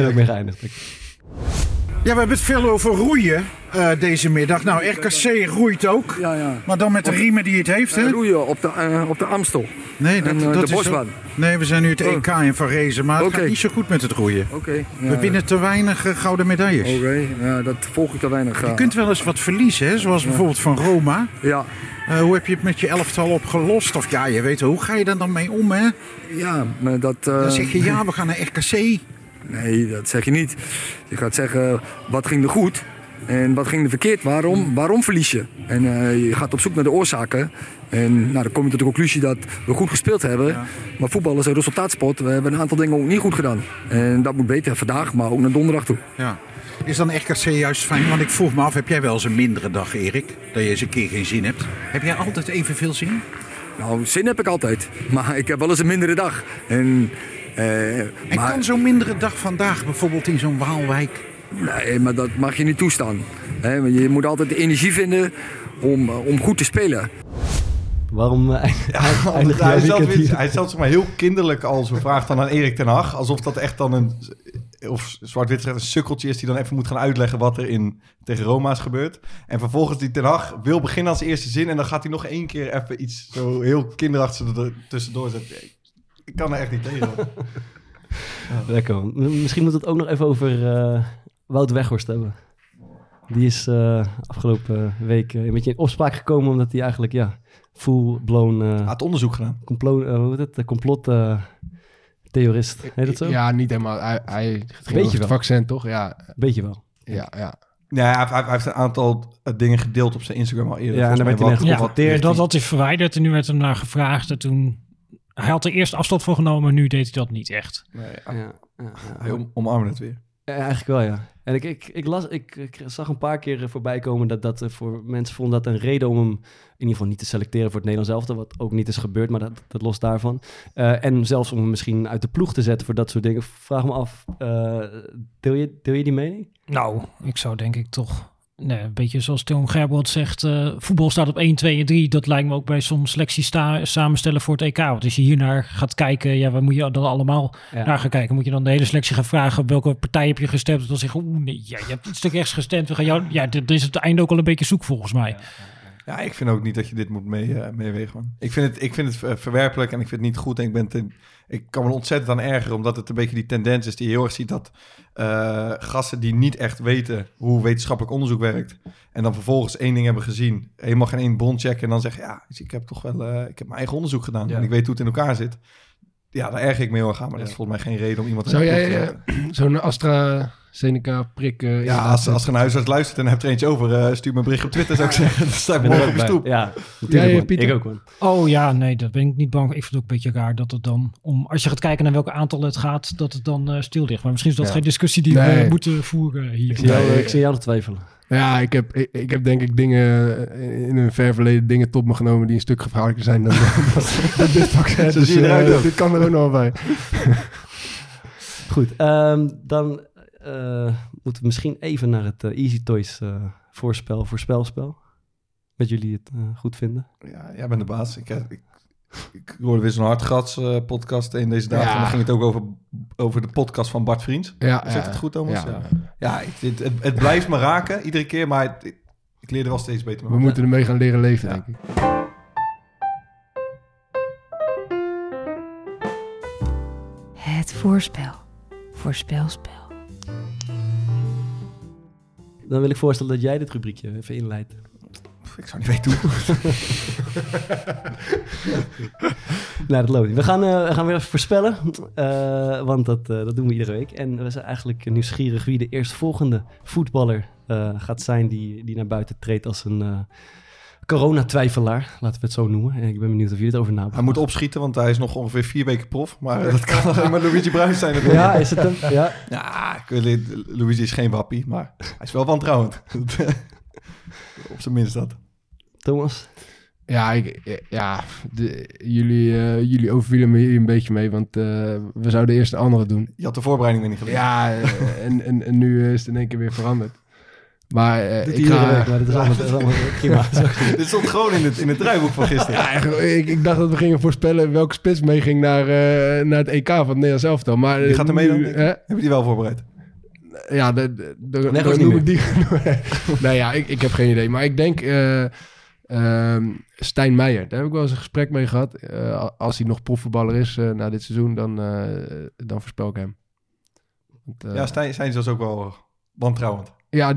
G: Ja, we hebben het veel over roeien deze middag. Nou, RKC roeit ook. Ja. Maar dan met de riemen die het heeft, hè?
H: Roeien op de Amstel.
G: Nee, dat
H: de bosbaan.
G: Nee, we zijn nu het EK in Van Rezen, maar het gaat niet zo goed met het roeien. We winnen te weinig gouden medailles.
H: Dat volg ik te weinig.
G: Je kunt wel eens wat verliezen, hè? Zoals bijvoorbeeld van Roma.
H: Ja.
G: Hoe heb je het met je elftal opgelost? Of je weet hoe ga je daar dan mee om, hè?
H: Ja, maar dat...
G: Dan zeg je, we gaan naar RKC.
H: Nee, dat zeg je niet. Je gaat zeggen, wat ging er goed en wat ging er verkeerd? Waarom verlies je? En je gaat op zoek naar de oorzaken. En dan kom je tot de conclusie dat we goed gespeeld hebben. Ja. Maar voetbal is een resultaatsport. We hebben een aantal dingen ook niet goed gedaan. En dat moet beter vandaag, maar ook naar donderdag toe.
G: Ja. Is dan RKC juist fijn? Want ik vroeg me af, heb jij wel eens een mindere dag, Erik? Dat je eens een keer geen zin hebt? Heb jij altijd evenveel zin?
H: Nou, zin heb ik altijd. Maar ik heb wel eens een mindere dag. En
G: kan zo'n mindere dag vandaag bijvoorbeeld in zo'n Waalwijk?
H: Nee, maar dat mag je niet toestaan. Je moet altijd de energie vinden om goed te spelen.
C: Waarom
E: hij stelt zeg maar heel kinderlijk al zo'n vraag dan aan Erik ten Hag. Alsof dat echt dan of zwart-wit gezegd, een sukkeltje is die dan even moet gaan uitleggen wat er tegen Roma is gebeurd. En vervolgens die Ten Hag wil beginnen als eerste zin en dan gaat hij nog 1 keer even iets zo heel kinderachtigs er tussendoor zetten. Ik kan er echt niet tegen.
C: Lekker man. Misschien moet het ook nog even over Wout Weghorst hebben. Die is afgelopen week een beetje in opspraak gekomen omdat hij eigenlijk full-blown...
E: het onderzoek gedaan.
C: Complottheorist. Heet dat zo?
B: Ja, niet helemaal. Hij ging over het vaccin, toch? Ja.
C: Beetje wel.
B: Ja.
E: Ja, hij heeft een aantal dingen gedeeld op zijn Instagram al eerder.
C: Ja, en daar werd hij geconfronteerd.
F: Dat is verwijderd en nu werd hem naar gevraagd. En toen... Hij had er eerst afstand voor genomen, maar nu deed hij dat niet echt.
E: Nee, hij omarmde het weer.
C: Ja, eigenlijk wel, ja. En ik zag een paar keer voorbij komen dat voor mensen vonden dat een reden om hem in ieder geval niet te selecteren voor het Nederlands elftal, wat ook niet is gebeurd, maar dat los daarvan. En zelfs om hem misschien uit de ploeg te zetten voor dat soort dingen. Vraag me af, deel je die mening?
F: Nou, ik zou denk ik toch... Nee, een beetje zoals Theo Gerbold zegt, voetbal staat op 1, 2 en 3. Dat lijkt me ook bij soms selecties samenstellen voor het EK. Want als je hier naar gaat kijken, waar moet je dan allemaal naar gaan kijken? Moet je dan de hele selectie gaan vragen op welke partij heb je gestemd? Dan zeggen nee, je hebt iets te rechts gestemd. We gaan dit is het einde ook al een beetje zoek volgens mij.
E: Ja, ik vind ook niet dat je dit moet meewegen. Man. Ik vind het verwerpelijk en ik vind het niet goed. En ik kan me ontzettend aan ergeren, omdat het een beetje die tendens is die je heel erg ziet dat gasten die niet echt weten hoe wetenschappelijk onderzoek werkt en dan vervolgens 1 ding hebben gezien, helemaal geen 1 bron checken en dan zeggen, ik heb toch wel ik heb mijn eigen onderzoek gedaan en ik weet hoe het in elkaar zit. Ja, daar erger ik me heel erg aan, maar dat is volgens mij geen reden om iemand...
B: Zou jij zo'n AstraZeneca-prik...
E: als er een huisarts luistert en hebt er eentje over, stuur me een bericht op Twitter, zou ik zeggen. Dan sta ik morgen op je stoep.
C: Ja, natuurlijk. Ik ook, man.
F: Oh ja, nee, daar ben ik niet bang. Ik vind het ook een beetje raar dat het dan... als je gaat kijken naar welke aantal het gaat, dat het dan stil ligt. Maar misschien is dat geen discussie die we moeten voeren hier.
C: Ik zie jou nog twijfelen.
B: Ja, ik heb denk ik dingen in een ver verleden dingen tot me genomen die een stuk gevaarlijker zijn dan dit vaccin.
E: Zo zie je eruit ook.
B: Dit kan er ook nog wel bij.
C: Goed, dan moeten we misschien even naar het Easy Toys voorspelspel. Met jullie het goed vinden.
E: Ja, jij bent de baas. Ik hoorde weer zo'n Hartgras podcast in deze dagen. En dan ging het ook over de podcast van Bart Vriends. Zegt het goed, Thomas? Ja. Het blijft me raken iedere keer, maar ik leer er wel steeds beter mee.
B: We moeten ermee gaan leren leven, denk ik.
I: Het voorspelspel.
C: Dan wil ik voorstellen dat jij dit rubriekje even inleidt.
E: Ik zou niet weten hoe.
C: Nou, dat loopt niet. We gaan weer even voorspellen, want dat doen we iedere week. En we zijn eigenlijk nieuwsgierig wie de eerstvolgende voetballer gaat zijn die naar buiten treedt als een coronatwijfelaar, laten we het zo noemen. En ik ben benieuwd of jullie het over nadenken.
E: Hij moet opschieten, want hij is nog ongeveer 4 weken prof. Maar dat kan alleen maar Luigi Bruins zijn.
C: Ja, is het hem? Ja.
E: Ja, Luigi is geen wappie, maar hij is wel wantrouwend. Op zijn minst dat.
C: Thomas?
B: Ja, jullie overvielen me hier een beetje mee, want we zouden eerst de andere doen.
E: Je had de voorbereiding weer niet gelezen.
B: Ja, en nu is het in één keer weer veranderd. Maar
C: ik ga... dit is allemaal prima.
E: Dit stond gewoon in het draaiboek van gisteren.
B: Ja, ik dacht dat we gingen voorspellen welke spits meeging naar het EK van het Nederlands elftal. Maar
E: die gaat er mee dan? Heb je die wel voorbereid?
B: Ja, dan noem ik die. Nee, ja, ik heb geen idee. Maar ik denk Stijn Meijer. Daar heb ik wel eens een gesprek mee gehad. Als hij nog profvoetballer is na dit seizoen, dan voorspel ik hem.
E: Want, Stijn is ook wel wantrouwend.
B: Ja,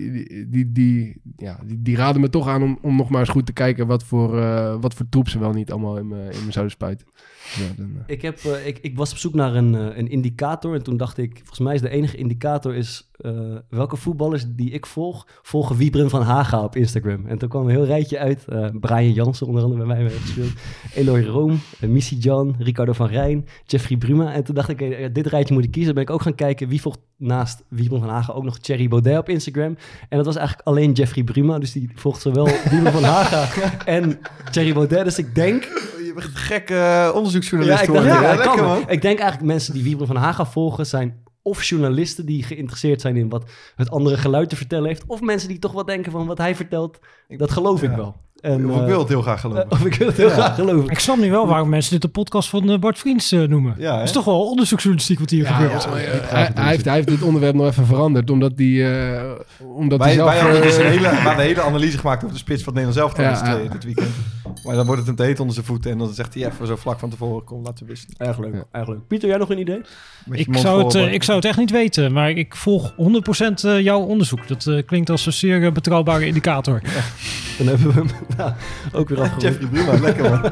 B: die raden me toch aan om nog maar eens goed te kijken wat voor troep ze wel niet allemaal in me zouden spuiten. Ja,
C: ik was op zoek naar een indicator en toen dacht ik, volgens mij is de enige indicator welke voetballers die ik volgen Wiebren van Haga op Instagram. En toen kwam een heel rijtje uit. Brian Jansen onder andere bij mij heeft gespeeld. Eloy Room, Missy Jan, Ricardo van Rijn, Jeffrey Bruma. En toen dacht ik, dit rijtje moet ik kiezen. Dan ben ik ook gaan kijken wie volgt naast Wiebren van Haga ook nog Thierry Baudet op Instagram. En dat was eigenlijk alleen Jeffrey Bruma. Dus die volgt zowel Wiebren van Haga en Thierry Baudet. Dus ik denk...
E: Je bent een gekke onderzoeksjournalist.
C: Ik denk eigenlijk mensen die Wiebren van Haga volgen zijn of journalisten die geïnteresseerd zijn in wat het andere geluid te vertellen heeft, of mensen die toch wel denken van wat hij vertelt, dat geloof ik wel. En,
E: Of ik wil het heel graag geloven.
F: Ik snap nu wel waarom mensen dit de podcast van Bart Vriends noemen.
E: Ja,
F: Het is toch wel onderzoeksjournalistiek wat hier gebeurt.
B: Hij heeft dit onderwerp nog even veranderd, omdat hij zelf...
E: Wij hadden dus een hele analyse gemaakt over de spits van het Nederlands elftal dit weekend. Maar dan wordt het hem te heet onder zijn voeten en dan zegt hij even zo vlak van tevoren, kom, laten we wisselen.
C: Erg leuk, erg leuk. Pieter, jij nog een idee?
F: Ik zou het echt niet weten, maar ik volg 100% jouw onderzoek. Dat klinkt als een zeer betrouwbare indicator.
C: Ja. Dan hebben we hem ook weer afgerond.
E: Jeffrey Bruma, lekker man.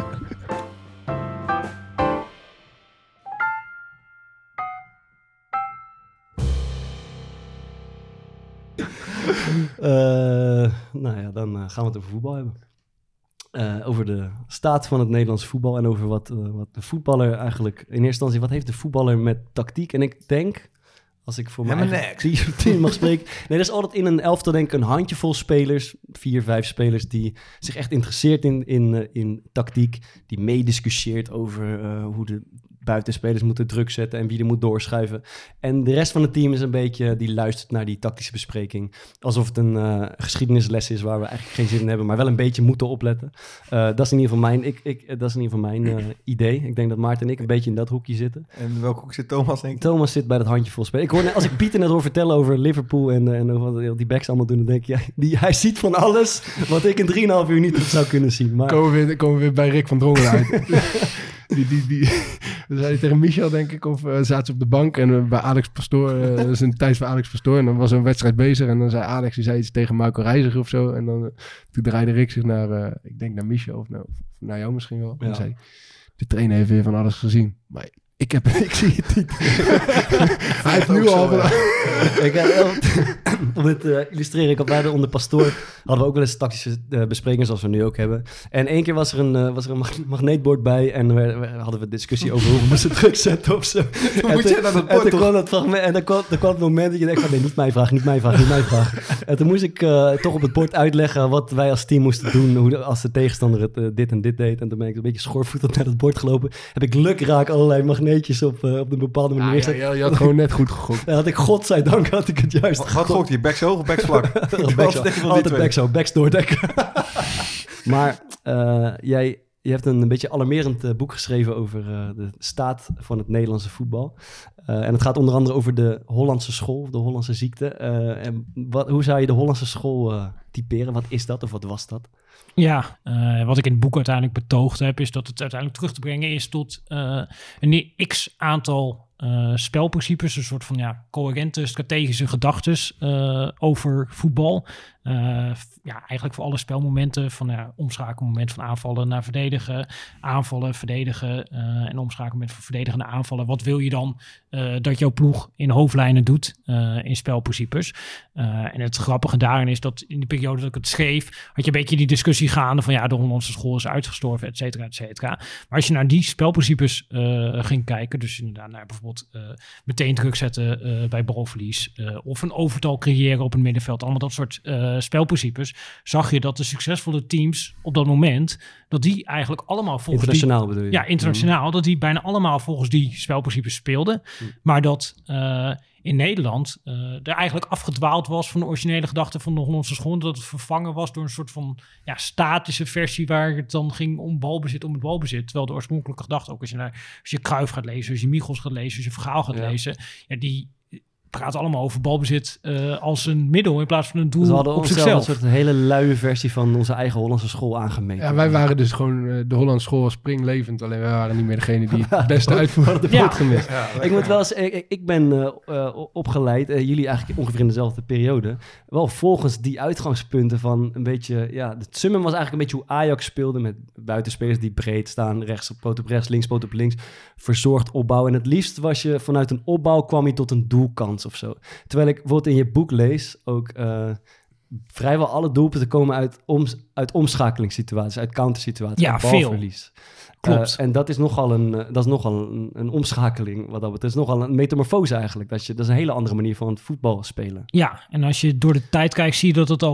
C: Dan gaan we het over voetbal hebben. Over de staat van het Nederlandse voetbal en over wat de voetballer eigenlijk... In eerste instantie, wat heeft de voetballer met tactiek? En ik denk, als ik voor mijn team mag spreken... Nee, dat is altijd in een elftal denk ik een handjevol spelers. 4, 5 spelers die zich echt interesseert in tactiek. Die meediscussieert over hoe de buitenspelers moeten druk zetten en wie er moet doorschuiven. En de rest van het team is een beetje, die luistert naar die tactische bespreking. Alsof het een geschiedenisles is waar we eigenlijk geen zin in hebben, maar wel een beetje moeten opletten. Dat is in ieder geval mijn idee. Ik denk dat Maarten en ik een beetje in dat hoekje zitten.
E: En welke hoek zit Thomas, denk ik?
C: Thomas zit bij dat handjevol spelen. Ik hoor, als ik Pieter net hoor vertellen over Liverpool en over wat die backs allemaal doen, dan denk ik, hij ziet van alles wat ik in 3,5 uur niet terug zou kunnen zien. Maar...
B: Komen we weer bij Rick van Drongelen uit. Dan zei hij tegen Michel, denk ik, of zaten ze op de bank en bij Alex Pastoor, dat is een tijd van Alex Pastoor, en dan was er een wedstrijd bezig en dan zei Alex, die zei iets tegen Marco Reiziger of zo, en dan toen draaide Rick zich naar, ik denk naar Michel of naar jou misschien wel, en zei de trainer heeft weer van alles gezien, maar ik zie het niet. Hij heeft nu al...
C: Om dit te illustreren, ik had bij onder Pastoor hadden we ook wel eens tactische besprekingen zoals we nu ook hebben. En één keer was er een magneetbord bij en we hadden we discussie over hoe we moesten druk zetten of zo. En dan kwam het moment dat je denkt van nee, niet mijn vraag. En toen moest ik toch op het bord uitleggen wat wij als team moesten doen, hoe als de tegenstander het dit en dit deed. En toen ben ik een beetje schoorvoetend naar het bord gelopen. Heb ik lukraak allerlei magneetjes op een bepaalde manier gezet.
B: Je had gewoon net goed gegokt.
C: Ja, had ik godzijdank had ik het juist
E: Wat gokt je? Backs hoog of backs vlak?
C: Altijd backs hoog, backs doordekken. Maar je hebt een beetje alarmerend boek geschreven over de staat van het Nederlandse voetbal. En het gaat onder andere over de Hollandse school, de Hollandse ziekte. Hoe zou je de Hollandse school typeren? Wat is dat of wat was dat?
F: Ja, wat ik in het boek uiteindelijk betoogd heb, is dat het uiteindelijk terug te brengen is tot een x-aantal spelprincipes, een soort van coherente strategische gedachtes over voetbal. Eigenlijk voor alle spelmomenten, van omschakelmoment van aanvallen naar verdedigen, aanvallen, verdedigen en omschakelmoment van verdedigen naar aanvallen. Wat wil je dan dat jouw ploeg in hoofdlijnen doet in spelprincipes? En het grappige daarin is dat in de periode dat ik het schreef, had je een beetje die discussie gaande van de Hollandse school is uitgestorven, et cetera, et cetera. Maar als je naar die spelprincipes ging kijken, dus inderdaad naar bijvoorbeeld meteen druk zetten bij balverlies of een overtal creëren op een middenveld, allemaal dat soort spelprincipes, zag je dat de succesvolle teams op dat moment, dat die eigenlijk allemaal volgens
C: internationaal bedoel je?
F: Ja, internationaal, dat die bijna allemaal volgens die spelprincipes speelden. Maar dat in Nederland er eigenlijk afgedwaald was van de originele gedachte van de Hollandse school, dat het vervangen was door een soort van statische versie waar het dan ging om het balbezit. Terwijl de oorspronkelijke gedachte, ook als je Cruijff gaat lezen, als je Michels gaat lezen, als je Vergaal gaat lezen, die praten allemaal over balbezit als een middel in plaats van een doel op zichzelf.
C: Dus we hadden een soort hele luie versie van onze eigen Hollandse school aangemeten.
B: Ja, wij waren dus gewoon, de Hollandse school was springlevend, alleen wij waren niet meer degene die het beste uitvoerde.
C: Ja. Gemist. Ja, ik moet wel eens, ik ben opgeleid, jullie eigenlijk ongeveer in dezelfde periode, wel volgens die uitgangspunten van een beetje, het summum was eigenlijk een beetje hoe Ajax speelde met buitenspelers die breed staan, poot op rechts, links, poot op links, verzorgd opbouwen. En het liefst was je vanuit een opbouw kwam je tot een doelkans of zo. Terwijl ik bijvoorbeeld in je boek lees ook vrijwel alle doelpunten komen uit omschakelingssituaties, uit countersituaties, uit balverlies.
F: Klopt.
C: En dat is nogal een omschakeling wat dat betreft. Het is nogal een metamorfose eigenlijk. Dat is een hele andere manier van het voetbal spelen.
F: Ja, en als je door de tijd kijkt, zie je dat het al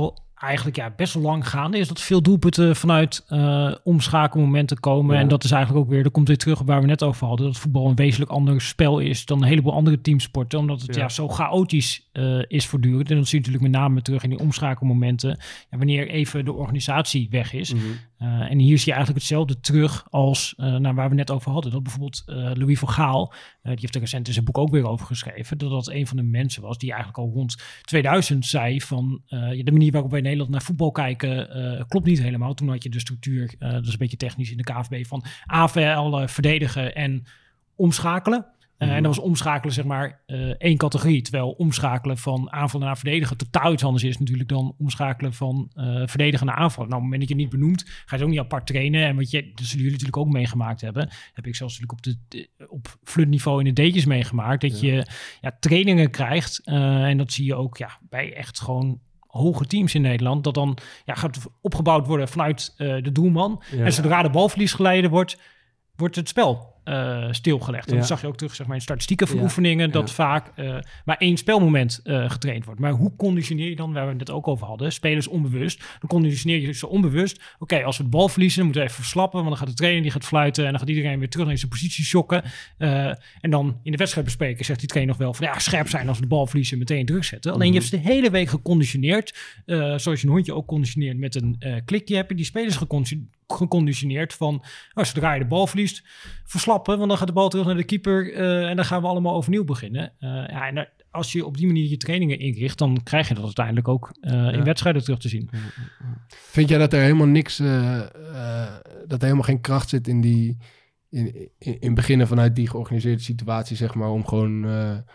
F: eigenlijk best wel lang gaande is. Dat veel doelpunten vanuit omschakelmomenten komen.
C: Ja.
F: En dat is eigenlijk ook weer, dat komt weer terug op waar we net over hadden. Dat voetbal een wezenlijk ander spel is dan een heleboel andere teamsporten. Omdat het zo chaotisch is voortdurend. En dat zie je natuurlijk met name terug in die omschakelmomenten. Ja, wanneer even de organisatie weg is.
C: Mm-hmm.
F: En hier zie je eigenlijk hetzelfde terug als waar we net over hadden. Dat bijvoorbeeld Louis van Gaal, die heeft er recent in zijn boek ook weer over geschreven, dat een van de mensen was die eigenlijk al rond 2000 zei van de manier waarop wij in Nederland naar voetbal kijken klopt niet helemaal. Toen had je de structuur, dat is een beetje technisch in de KNVB, van AVL verdedigen en omschakelen. En dat was omschakelen zeg maar één categorie. Terwijl omschakelen van aanval naar verdedigen totaal iets anders is natuurlijk dan omschakelen van verdedigen naar aanval. Nou, op het moment dat je het niet benoemt, ga je het ook niet apart trainen. En dat zullen jullie natuurlijk ook meegemaakt hebben. Heb ik zelfs natuurlijk op flutniveau in de D'tjes meegemaakt. Dat je trainingen krijgt. En dat zie je ook bij echt gewoon hoge teams in Nederland. Dat dan gaat opgebouwd worden vanuit de doelman. Ja. En zodra de balverlies geleden wordt het spel stilgelegd. En dat zag je ook terug zeg maar, in statistieken van oefeningen, dat vaak maar één spelmoment getraind wordt. Maar hoe conditioneer je dan, waar we het ook over hadden, spelers onbewust, dan conditioneer je ze onbewust. Oké, als we de bal verliezen, dan moeten we even verslappen, want dan gaat de trainer die gaat fluiten en dan gaat iedereen weer terug naar zijn positie shocken. En dan in de wedstrijd bespreken zegt die trainer nog wel van scherp zijn als we de bal verliezen, meteen druk zetten. Alleen je hebt ze de hele week geconditioneerd, zoals je een hondje ook conditioneert met een klikje, heb je die spelers geconditioneerd van zodra je de bal verliest, verslappen, want dan gaat de bal terug naar de keeper en dan gaan we allemaal overnieuw beginnen. En als je op die manier je trainingen inricht, dan krijg je dat uiteindelijk ook in wedstrijden terug te zien.
B: Vind jij dat er helemaal niks, dat er helemaal geen kracht zit in in beginnen vanuit die georganiseerde situatie, zeg maar, om gewoon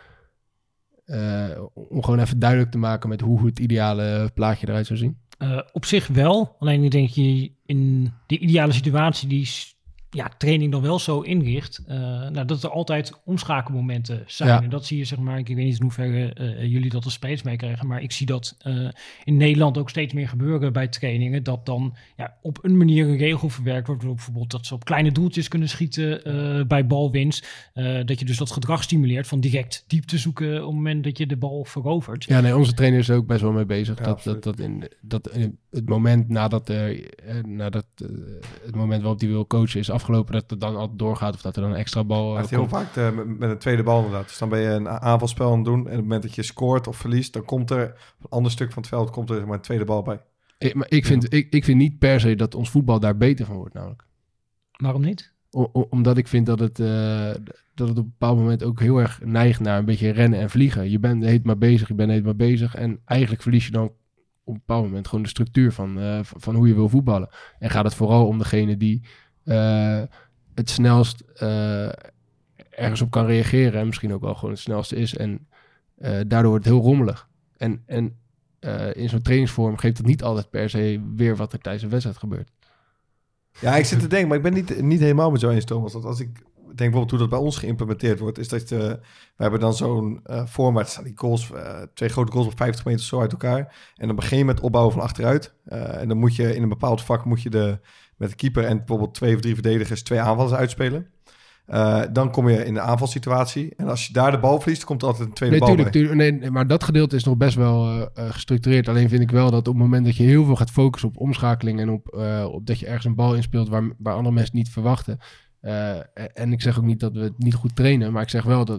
B: even duidelijk te maken met hoe het ideale plaatje eruit zou zien?
F: Op zich wel. Alleen ik denk je in de ideale situatie die training dan wel zo inricht, dat er altijd omschakelmomenten zijn. Ja. En dat zie je, zeg maar, ik weet niet in hoeverre jullie dat als spelers meekrijgen, maar ik zie dat in Nederland ook steeds meer gebeuren bij trainingen, dat dan op een manier een regel verwerkt wordt, bijvoorbeeld dat ze op kleine doeltjes kunnen schieten bij balwinst, dat je dus dat gedrag stimuleert van direct diepte zoeken op het moment dat je de bal verovert.
B: Ja, nee, onze trainer is er ook best wel mee bezig. Dat in het moment nadat het moment waarop hij wil coachen is afgelopen, dat het dan altijd doorgaat of dat er dan een extra bal
E: komt. Heel vaak met een tweede bal inderdaad. Dus dan ben je een aanvalspel aan het doen en op het moment dat je scoort of verliest, dan komt er op een ander stuk van het veld komt er maar een tweede bal bij.
B: Maar ik vind niet per se dat ons voetbal daar beter van wordt namelijk.
F: Waarom niet?
B: Omdat ik vind dat het op een bepaald moment ook heel erg neigt naar een beetje rennen en vliegen. Je bent heet maar bezig en eigenlijk verlies je dan op een bepaald moment gewoon de structuur van hoe je wil voetballen. En gaat het vooral om degene die het snelst ergens op kan reageren en misschien ook wel gewoon het snelste is. En daardoor wordt het heel rommelig. En in zo'n trainingsvorm geeft het niet altijd per se weer wat er tijdens een wedstrijd gebeurt.
E: Ja, ik zit te denken, maar ik ben niet helemaal met jou eens, Thomas. Want als ik denk bijvoorbeeld hoe dat bij ons geïmplementeerd wordt, is dat we hebben dan zo'n vorm waar staan die goals, 2 grote goals op 50 meter zo uit elkaar. En dan begin je met opbouwen van achteruit. En dan moet je in een bepaald vak met de keeper en bijvoorbeeld 2 of 3 verdedigers 2 aanvallers uitspelen. Dan kom je in de aanvalsituatie. En als je daar de bal verliest, komt er altijd een tweede bal bij.
B: Nee, maar dat gedeelte is nog best wel gestructureerd. Alleen vind ik wel dat op het moment dat je heel veel gaat focussen op omschakeling en op dat je ergens een bal inspeelt waar andere mensen niet verwachten. En ik zeg ook niet dat we het niet goed trainen, maar ik zeg wel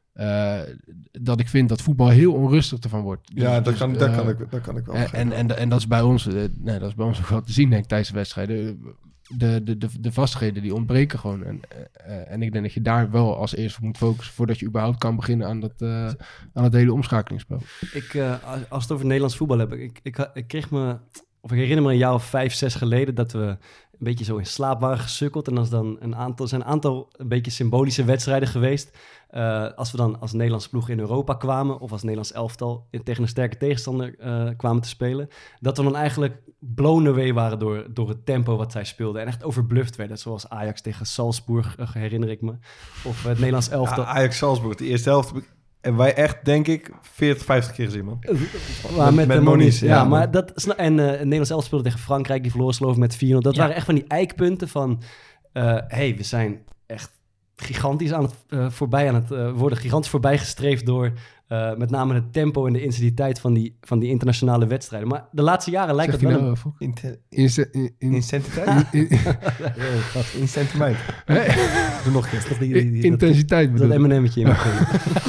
B: dat ik vind dat voetbal heel onrustig ervan wordt.
E: Dus, dat kan ik wel.
B: En dat is bij ons, dat is bij ons ook wel te zien, denk ik, tijdens de wedstrijden. De vastigheden die ontbreken gewoon. En ik denk dat je daar wel als eerste moet focussen voordat je überhaupt kan beginnen aan het hele omschakelingsspel.
C: Als we het over Nederlands voetbal hebben, ik herinner me een jaar of 5, 6 geleden dat we een beetje zo in slaap waren gesukkeld. En er zijn een aantal een beetje symbolische wedstrijden geweest. Als we dan als Nederlandse ploeg in Europa kwamen, of als Nederlands elftal tegen een sterke tegenstander kwamen te spelen, dat we dan eigenlijk blown away waren door het tempo wat zij speelden. En echt overbluft werden, zoals Ajax tegen Salzburg, herinner ik me. Of het Nederlands elftal.
E: Ajax-Salzburg, de eerste helft. En wij echt, denk ik, 40, 50 keer gezien, man.
C: Met Moniz. Ja, maar en het Nederlands elftal speelde tegen Frankrijk, die verloren geloof ik met 4-0. Dat waren echt van die eikpunten van, we zijn echt gigantisch aan het worden. Gigantisch voorbijgestreefd door met name het tempo en de intensiteit van die internationale wedstrijden. Maar de laatste jaren lijkt het wel...
E: In centimeter.
C: Doe nog eens.
B: Intensiteit bedoel
C: dat M&M'tje in mijn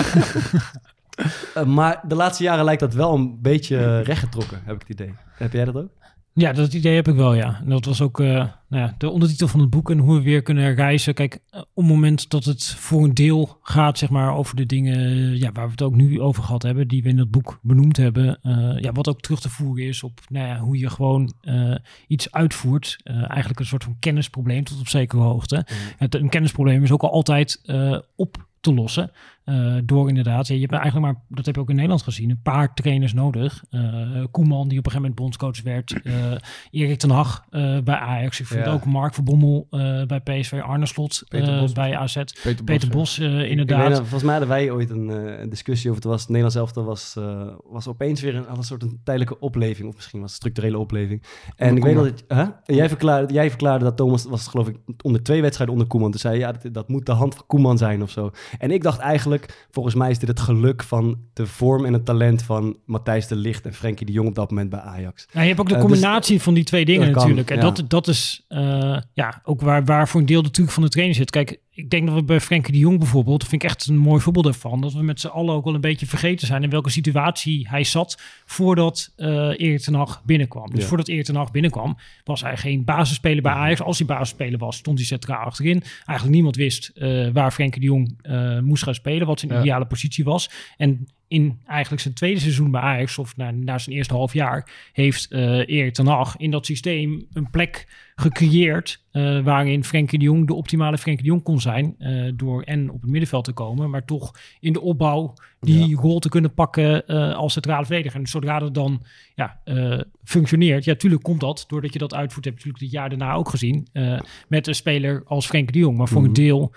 C: maar de laatste jaren lijkt dat wel een beetje rechtgetrokken, heb ik het idee. Heb jij dat ook?
F: Ja, dat idee heb ik wel, ja. En dat was ook de ondertitel van het boek en hoe we weer kunnen reizen. Kijk, op het moment dat het voor een deel gaat, zeg maar, over de dingen waar we het ook nu over gehad hebben, die we in het boek benoemd hebben, wat ook terug te voeren is op hoe je gewoon iets uitvoert. Eigenlijk een soort van kennisprobleem tot op zekere hoogte. Een kennisprobleem is ook al altijd op te lossen. Door inderdaad, je hebt eigenlijk maar, dat heb je ook in Nederland gezien, een paar trainers nodig. Koeman, die op een gegeven moment bondscoach werd. Erik ten Hag bij Ajax. Ik vind ook Mark van Bommel bij PSV. Arne Slot bij AZ. Peter Bos, inderdaad.
C: Ik weet, volgens mij hadden wij ooit een discussie over het Nederlands elftal was opeens weer een soort een tijdelijke opleving. Of misschien was het structurele opleving. En ik weet dat jij verklaarde dat Thomas, was het geloof ik, onder 2 wedstrijden onder Koeman. Dus zei dat moet de hand van Koeman zijn of zo. En ik dacht eigenlijk, volgens mij is dit het geluk van de vorm en het talent van Matthijs de Ligt en Frenkie de Jong op dat moment bij Ajax.
F: Nou, je hebt ook de combinatie van die twee dingen natuurlijk. En dat is ook waar voor een deel de truc van de trainer zit. Kijk, ik denk dat we bij Frenkie de Jong bijvoorbeeld, dat vind ik echt een mooi voorbeeld ervan, dat we met z'n allen ook wel een beetje vergeten zijn in welke situatie hij zat voordat Erik ten Hag binnenkwam. Dus voordat Erik ten Hag binnenkwam, was hij geen basisspeler bij Ajax. Als hij basisspeler was, stond hij centraal achterin. Eigenlijk niemand wist waar Frenkie de Jong moest gaan spelen, wat zijn ideale positie was. En in eigenlijk zijn tweede seizoen bij Ajax, of na zijn eerste half jaar, heeft Erik ten Hag in dat systeem een plek gecreëerd waarin Frenkie de Jong de optimale Frenkie de Jong kon zijn door op het middenveld te komen, maar toch in de opbouw die rol te kunnen pakken als centrale verdediger. En zodra dat dan functioneert, natuurlijk komt dat doordat je dat uitvoert, heb je natuurlijk dit jaar daarna ook gezien, met een speler als Frenkie de Jong. Maar voor een deel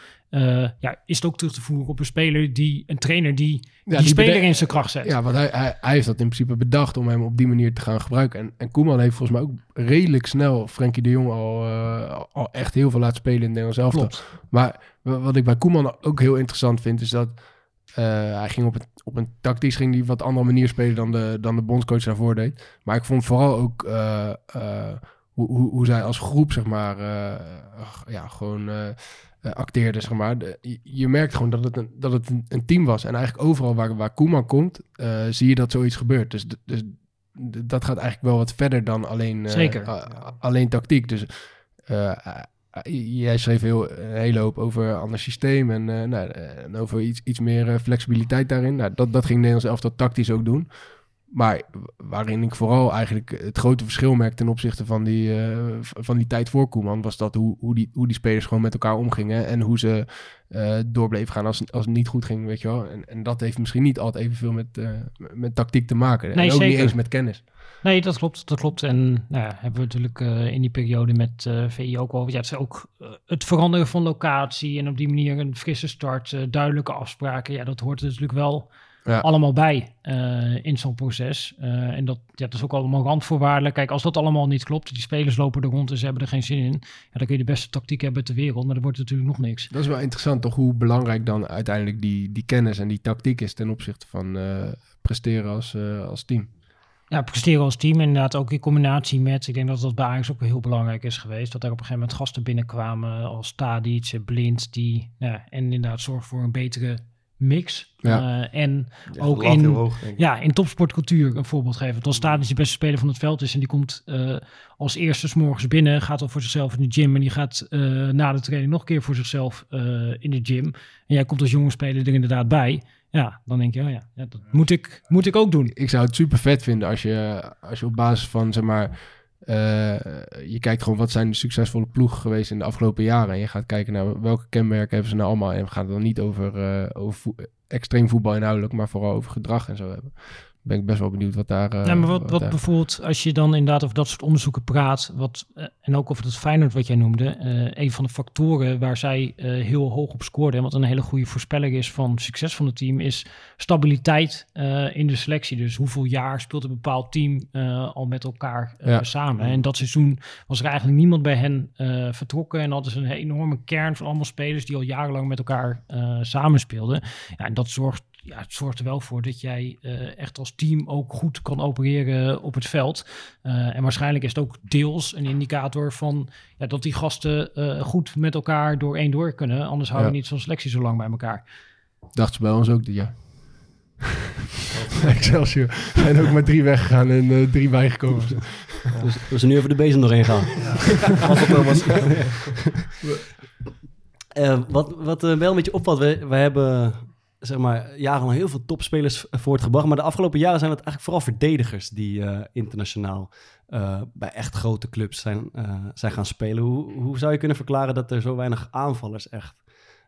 F: is het ook terug te voeren op een trainer die speler in zijn kracht zet.
B: Ja, want hij heeft dat in principe bedacht om hem op die manier te gaan gebruiken. En Koeman heeft volgens mij ook redelijk snel Frenkie de Jong al echt heel veel laten spelen in het Nederlands elftal. Maar wat ik bij Koeman ook heel interessant vind, is dat hij ging op een tactisch ging die wat andere manier spelen dan de bondscoach daarvoor deed. Maar ik vond vooral ook hoe zij als groep, zeg maar, acteerde, zeg maar. Je merkt gewoon dat het een team was. En eigenlijk overal waar Koeman komt, zie je dat zoiets gebeurt. Dus dat gaat eigenlijk wel wat verder dan alleen tactiek. Dus jij schreef een hele hoop over een ander systeem en over iets meer flexibiliteit daarin. Nou, dat ging Nederlands elftal tactisch ook doen. Maar waarin ik vooral eigenlijk het grote verschil merk ten opzichte van die tijd voor Koeman, was dat hoe die spelers gewoon met elkaar omgingen en hoe ze door bleven gaan als het niet goed ging, weet je wel. En dat heeft misschien niet altijd evenveel met tactiek te maken. Nee, en ook niet eens met kennis.
F: Nee, dat klopt. En hebben we natuurlijk in die periode met VI ook over. Ja, het is ook het veranderen van locatie en op die manier een frisse start, duidelijke afspraken. Ja, dat hoort er natuurlijk wel allemaal bij in zo'n proces. En dat is ook allemaal randvoorwaardelijk. Kijk, als dat allemaal niet klopt, die spelers lopen er rond en ze hebben er geen zin in. Ja, dan kun je de beste tactiek hebben ter wereld, maar dan wordt natuurlijk nog niks.
B: Dat is wel interessant, toch? Hoe belangrijk dan uiteindelijk die kennis en die tactiek is ten opzichte van presteren als team.
F: Ja, presteren als team inderdaad ook in combinatie met, ik denk dat dat bij Ajax ook heel belangrijk is geweest, dat er op een gegeven moment gasten binnenkwamen als Tadic, Blind, die en inderdaad zorgen voor een betere mix. En ook in topsportcultuur een voorbeeld geven. Want als Tadic de beste speler van het veld is en die komt als eerste 's morgens binnen, gaat al voor zichzelf in de gym en die gaat na de training nog een keer voor zichzelf in de gym. En jij komt als jonge speler er inderdaad bij. Ja, dan denk je, dat moet ik ook doen. Ik
B: zou het super vet vinden als je op basis van, zeg maar, je kijkt gewoon wat zijn de succesvolle ploegen geweest in de afgelopen jaren. En je gaat kijken naar welke kenmerken hebben ze nou allemaal. En we gaan het dan niet over extreem voetbal inhoudelijk, maar vooral over gedrag en zo hebben. ben ik best wel benieuwd wat daar...
F: maar wat bijvoorbeeld, als je dan inderdaad over dat soort onderzoeken praat, en ook over dat Feyenoord wat jij noemde, een van de factoren waar zij heel hoog op scoorden, en wat een hele goede voorspeller is van succes van het team, is stabiliteit in de selectie. Dus hoeveel jaar speelt een bepaald team al met elkaar samen. En dat seizoen was er eigenlijk niemand bij hen vertrokken en hadden ze een enorme kern van allemaal spelers die al jarenlang met elkaar samenspeelden. Ja, en dat het zorgt er wel voor dat jij echt als team ook goed kan opereren op het veld. En waarschijnlijk is het ook deels een indicator van dat die gasten goed met elkaar door kunnen. Anders houden we niet zo'n selectie zo lang bij elkaar.
B: Dachten ze bij ons ook dit jaar. Excelsior zijn ook met 3 weggegaan en 3 bijgekomen.
C: Dus we zijn nu even de bezem doorheen gaan. Wat wel een beetje opvalt, we hebben zeg maar jarenlang heel veel topspelers voortgebracht, maar de afgelopen jaren zijn het eigenlijk vooral verdedigers die internationaal bij echt grote clubs zijn gaan spelen. Hoe zou je kunnen verklaren dat er zo weinig aanvallers echt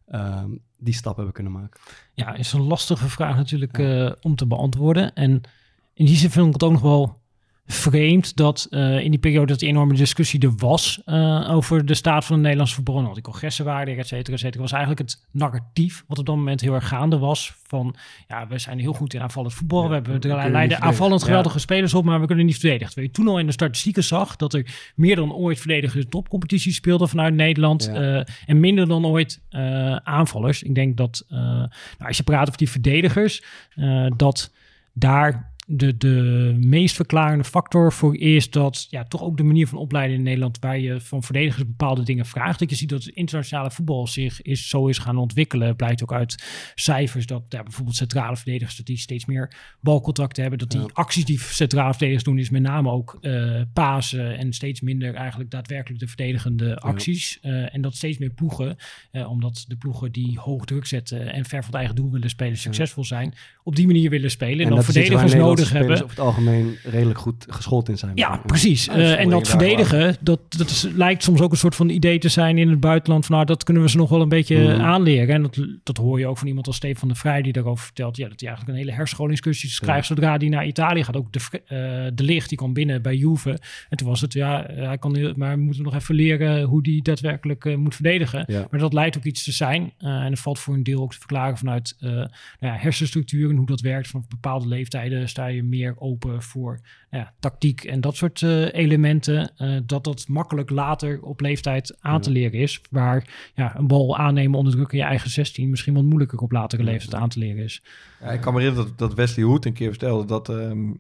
C: die stap hebben kunnen maken?
F: Ja, is een lastige vraag natuurlijk om te beantwoorden. En in die zin vind ik het ook nog wel vreemd dat in die periode dat de enorme discussie er was over de staat van de Nederlandse voetbal, al die congressen waren, et cetera, was eigenlijk het narratief wat op dat moment heel erg gaande was van, we zijn heel goed in aanvallend voetbal, we hebben leiden aanvallend geweldige spelers op, maar we kunnen niet verdedigen. Terwijl je toen al in de statistieken zag dat er meer dan ooit verdedigers de topcompetitie speelden vanuit Nederland en minder dan ooit aanvallers. Ik denk dat als je praat over die verdedigers, dat daar de meest verklarende factor voor is dat toch ook de manier van opleiden in Nederland, waar je van verdedigers bepaalde dingen vraagt. Dat je ziet dat het internationale voetbal zich zo is gaan ontwikkelen. Blijkt ook uit cijfers dat bijvoorbeeld centrale verdedigers dat die steeds meer balcontacten hebben. Dat die acties die centrale verdedigers doen is met name ook pasen en steeds minder eigenlijk daadwerkelijk de verdedigende acties. En dat steeds meer ploegen, omdat de ploegen die hoog druk zetten en ver van het eigen doel willen spelen, succesvol zijn, op die manier willen spelen. En dan verdedigers nodig hebben.
C: Over het algemeen redelijk goed geschoold in zijn.
F: Ja, precies. En dat verdedigen, dat lijkt soms ook een soort van idee te zijn in het buitenland. Van dat kunnen we ze nog wel een beetje aanleren. En dat hoor je ook van iemand als Stefan van der Vrij die daarover vertelt. Ja, dat hij eigenlijk een hele herscholingscursus krijgt zodra hij naar Italië gaat. Ook de Ligt, die kwam binnen bij Juve. En toen was het, hij kan maar we moeten nog even leren hoe die daadwerkelijk moet verdedigen. Ja. Maar dat lijkt ook iets te zijn. En dat valt voor een deel ook te verklaren vanuit hersenstructuur en hoe dat werkt. Van bepaalde leeftijden sta je meer open voor tactiek en dat soort elementen. Dat makkelijk later op leeftijd aan te leren is. Waar een bal aannemen onder druk in je eigen 16 misschien wat moeilijker op latere leeftijd aan te leren is.
E: Ja, ik kan me herinneren dat Wesley Hood een keer vertelde dat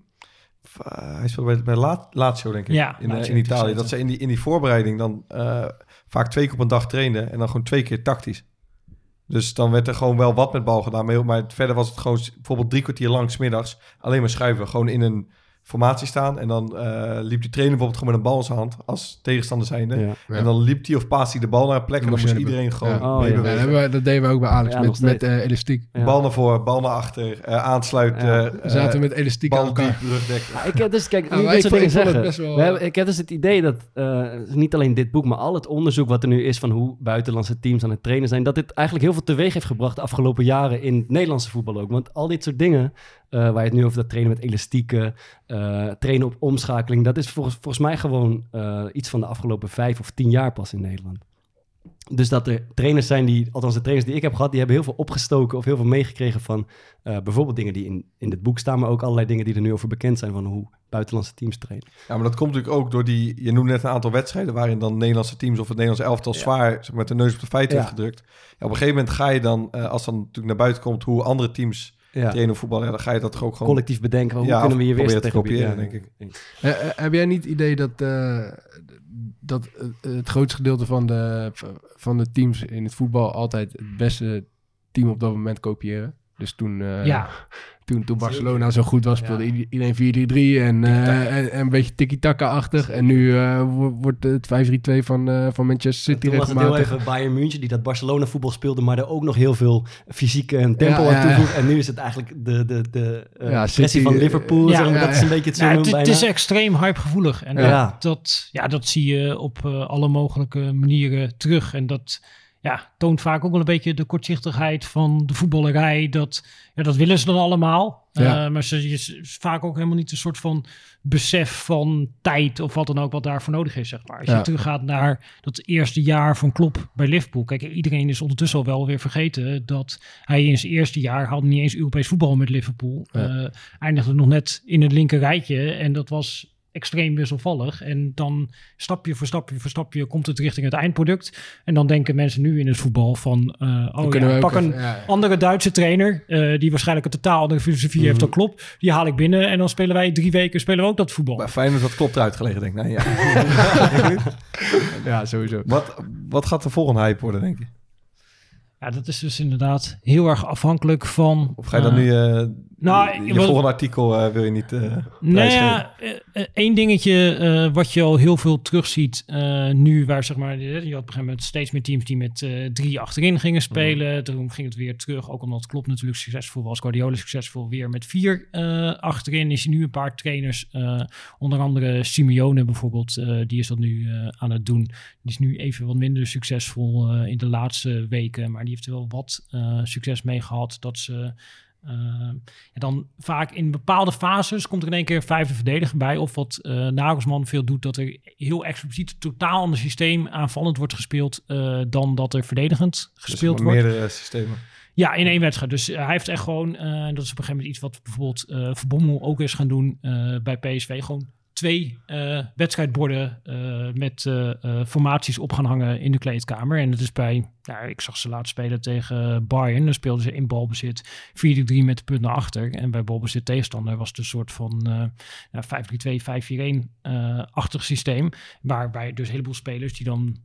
E: hij speelde bij Lazio, denk ik, in Italië. Dat ze in die voorbereiding dan vaak 2 keer op een dag trainden en dan gewoon 2 keer tactisch. Dus dan werd er gewoon wel wat met bal gedaan. Maar verder was het gewoon bijvoorbeeld 3 kwartier lang 's middags alleen maar schuiven. Gewoon in een formatie staan. En dan liep die trainer bijvoorbeeld gewoon met een bal in zijn hand als tegenstander zijnde. Ja. En dan liep hij of paas hij de bal naar een plek. En dan moest iedereen gewoon
B: dat deden we ook bij Alex met elastiek.
E: Ja. Bal naar voor, bal naar achter, aansluiten.
B: We zaten met elastiek aan elkaar.
C: Ik heb dus, kijk, dit soort dingen zeggen. Ik heb dus het idee dat niet alleen dit boek, maar al het onderzoek wat er nu is van hoe buitenlandse teams aan het trainen zijn, dat dit eigenlijk heel veel teweeg heeft gebracht de afgelopen jaren in het Nederlandse voetbal ook. Want al dit soort dingen, waar je het nu over dat trainen met elastieken, trainen op omschakeling, dat is volgens mij gewoon iets van de afgelopen 5 of 10 jaar pas in Nederland. Dus dat er trainers zijn althans de trainers die ik heb gehad, die hebben heel veel opgestoken of heel veel meegekregen van bijvoorbeeld dingen die in dit boek staan, maar ook allerlei dingen die er nu over bekend zijn van hoe buitenlandse teams trainen.
E: Ja, maar dat komt natuurlijk ook door je noemde net een aantal wedstrijden waarin dan Nederlandse teams of het Nederlandse elftal zwaar met de neus op de feiten heeft gedrukt. Ja, op een gegeven moment ga je dan, als dan natuurlijk naar buiten komt hoe andere teams trainen of voetballen, dan ga je dat ook gewoon
C: collectief bedenken. Hoe kunnen we hier weer
E: te kopiëren, denk ik.
B: Heb jij niet het idee dat het grootste gedeelte van de teams in het voetbal altijd het beste team op dat moment kopiëren? Dus toen Barcelona zo goed was, speelde iedereen 4-3-3 en een beetje tiki-taka-achtig. En nu wordt het 5-3-2 van Manchester City regelmatig.
C: Toen was het heel even Bayern München die dat Barcelona voetbal speelde, maar er ook nog heel veel fysiek en tempo aan toevoegt. En nu is het eigenlijk de pressie van Liverpool. Dat is een beetje het zo noemen.
F: Het is extreem hypegevoelig. En dat zie je op alle mogelijke manieren terug. En dat toont vaak ook wel een beetje de kortzichtigheid van de voetballerij. Dat willen ze dan allemaal.
B: Ja.
F: Maar ze is vaak ook helemaal niet een soort van besef van tijd of wat dan ook wat daarvoor nodig is, zeg maar. Als je teruggaat naar dat eerste jaar van Klopp bij Liverpool. Kijk, iedereen is ondertussen al wel weer vergeten dat hij in zijn eerste jaar had niet eens Europees voetbal met Liverpool. Eindigde nog net in het linker rijtje en dat was extreem wisselvallig. En dan stapje voor stapje komt het richting het eindproduct. En dan denken mensen nu in het voetbal van pak een andere Duitse trainer die waarschijnlijk een totaal andere filosofie heeft dan Klopp. Die haal ik binnen en dan spelen wij 3 weken ook dat voetbal.
E: Maar fijn dat Klopp eruit gelegen, denk ik. Nee,
B: Ja, sowieso.
E: Wat gaat de volgende hype worden, denk je?
F: Ja, dat is dus inderdaad heel erg afhankelijk van...
E: Of ga je dan nu... je volgende artikel wil je niet
F: één dingetje wat je al heel veel terugziet nu, waar zeg maar... Je had op een gegeven moment steeds meer teams die met 3 achterin gingen spelen. Toen ging het weer terug, ook omdat Klopp natuurlijk succesvol was. Guardiola succesvol, weer met 4 achterin. Is er nu een paar trainers, onder andere Simeone bijvoorbeeld, die is dat nu aan het doen. Die is nu even wat minder succesvol in de laatste weken, maar die heeft er wel wat succes mee gehad dat ze... dan vaak in bepaalde fases komt er in één keer een 5e verdediger bij. Of wat Nagelsman veel doet, dat er heel expliciet een totaal ander systeem aanvallend wordt gespeeld dan dat er verdedigend gespeeld wordt.
E: Meerdere systemen.
F: Ja, in 1 wedstrijd. Dus hij heeft echt gewoon, dat is op een gegeven moment iets wat bijvoorbeeld Verbommel ook is gaan doen bij PSV. Gewoon 2 wedstrijdborden met formaties op gaan hangen in de kleedkamer. En dat is bij, ik zag ze laatst spelen tegen Bayern. Dan speelden ze in balbezit 4-3 met de punt naar achter. En bij balbezit tegenstander was het een soort van 5-3-2, 5-4-1-achtig systeem. Waarbij dus een heleboel spelers die dan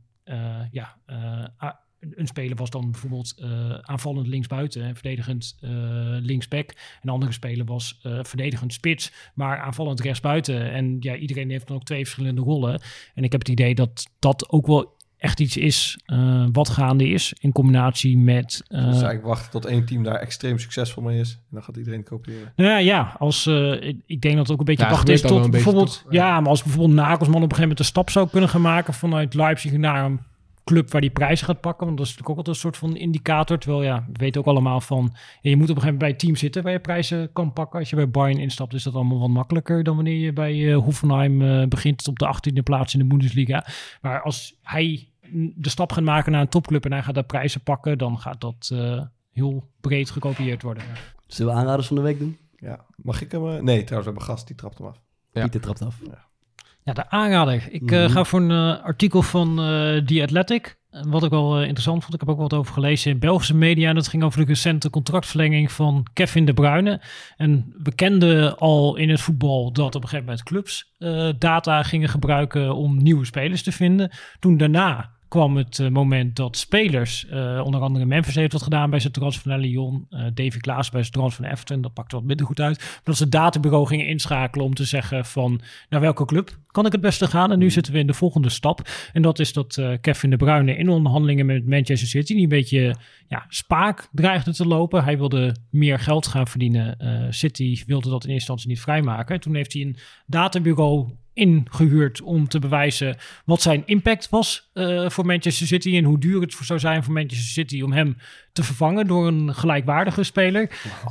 F: een speler was dan bijvoorbeeld aanvallend linksbuiten en verdedigend linksback. Een andere speler was verdedigend spits, maar aanvallend rechtsbuiten. En iedereen heeft dan ook 2 verschillende rollen. En ik heb het idee dat dat ook wel echt iets is wat gaande is in combinatie met...
E: Dus eigenlijk wachten tot 1 team daar extreem succesvol mee is. En dan gaat iedereen kopiëren.
F: Als ik denk dat het ook een beetje wacht is tot bijvoorbeeld... maar als bijvoorbeeld Nagelsman op een gegeven moment een stap zou kunnen gaan maken vanuit Leipzig naar een club waar die prijzen gaat pakken. Want dat is natuurlijk ook altijd een soort van indicator. Terwijl we weten ook allemaal van... je moet op een gegeven moment bij een team zitten waar je prijzen kan pakken. Als je bij Bayern instapt is dat allemaal wat makkelijker dan wanneer je bij Hoffenheim begint op de 18e plaats in de Bundesliga. Maar als hij de stap gaat maken naar een topclub en hij gaat daar prijzen pakken, dan gaat dat heel breed gekopieerd worden.
C: Zullen we aanraders van de week doen?
E: Ja, mag ik hem? Nee, trouwens, we hebben een gast, die trapt hem af.
C: Pieter trapt af.
F: Ja, de aanrader. Ik ga voor een artikel van The Athletic. Wat ik wel interessant vond. Ik heb ook wat over gelezen in Belgische media. En dat ging over de recente contractverlenging van Kevin De Bruyne. En we kenden al in het voetbal dat op een gegeven moment clubs data gingen gebruiken om nieuwe spelers te vinden. Toen daarna kwam het moment dat spelers, onder andere Memphis heeft wat gedaan bij zijn transfer naar Lyon, Davy Klaas bij zijn transfer naar Everton, dat pakte wat minder goed uit. Maar dat ze het databureau gingen inschakelen om te zeggen van, naar welke club kan ik het beste gaan? En nu zitten we in de volgende stap. En dat is dat Kevin De Bruyne in onderhandelingen met Manchester City, die een beetje spaak dreigde te lopen. Hij wilde meer geld gaan verdienen. City wilde dat in eerste instantie niet vrijmaken. Toen heeft hij een databureau ingehuurd om te bewijzen wat zijn impact was voor Manchester City en hoe duur het zou zijn voor Manchester City om hem te vervangen door een gelijkwaardige speler.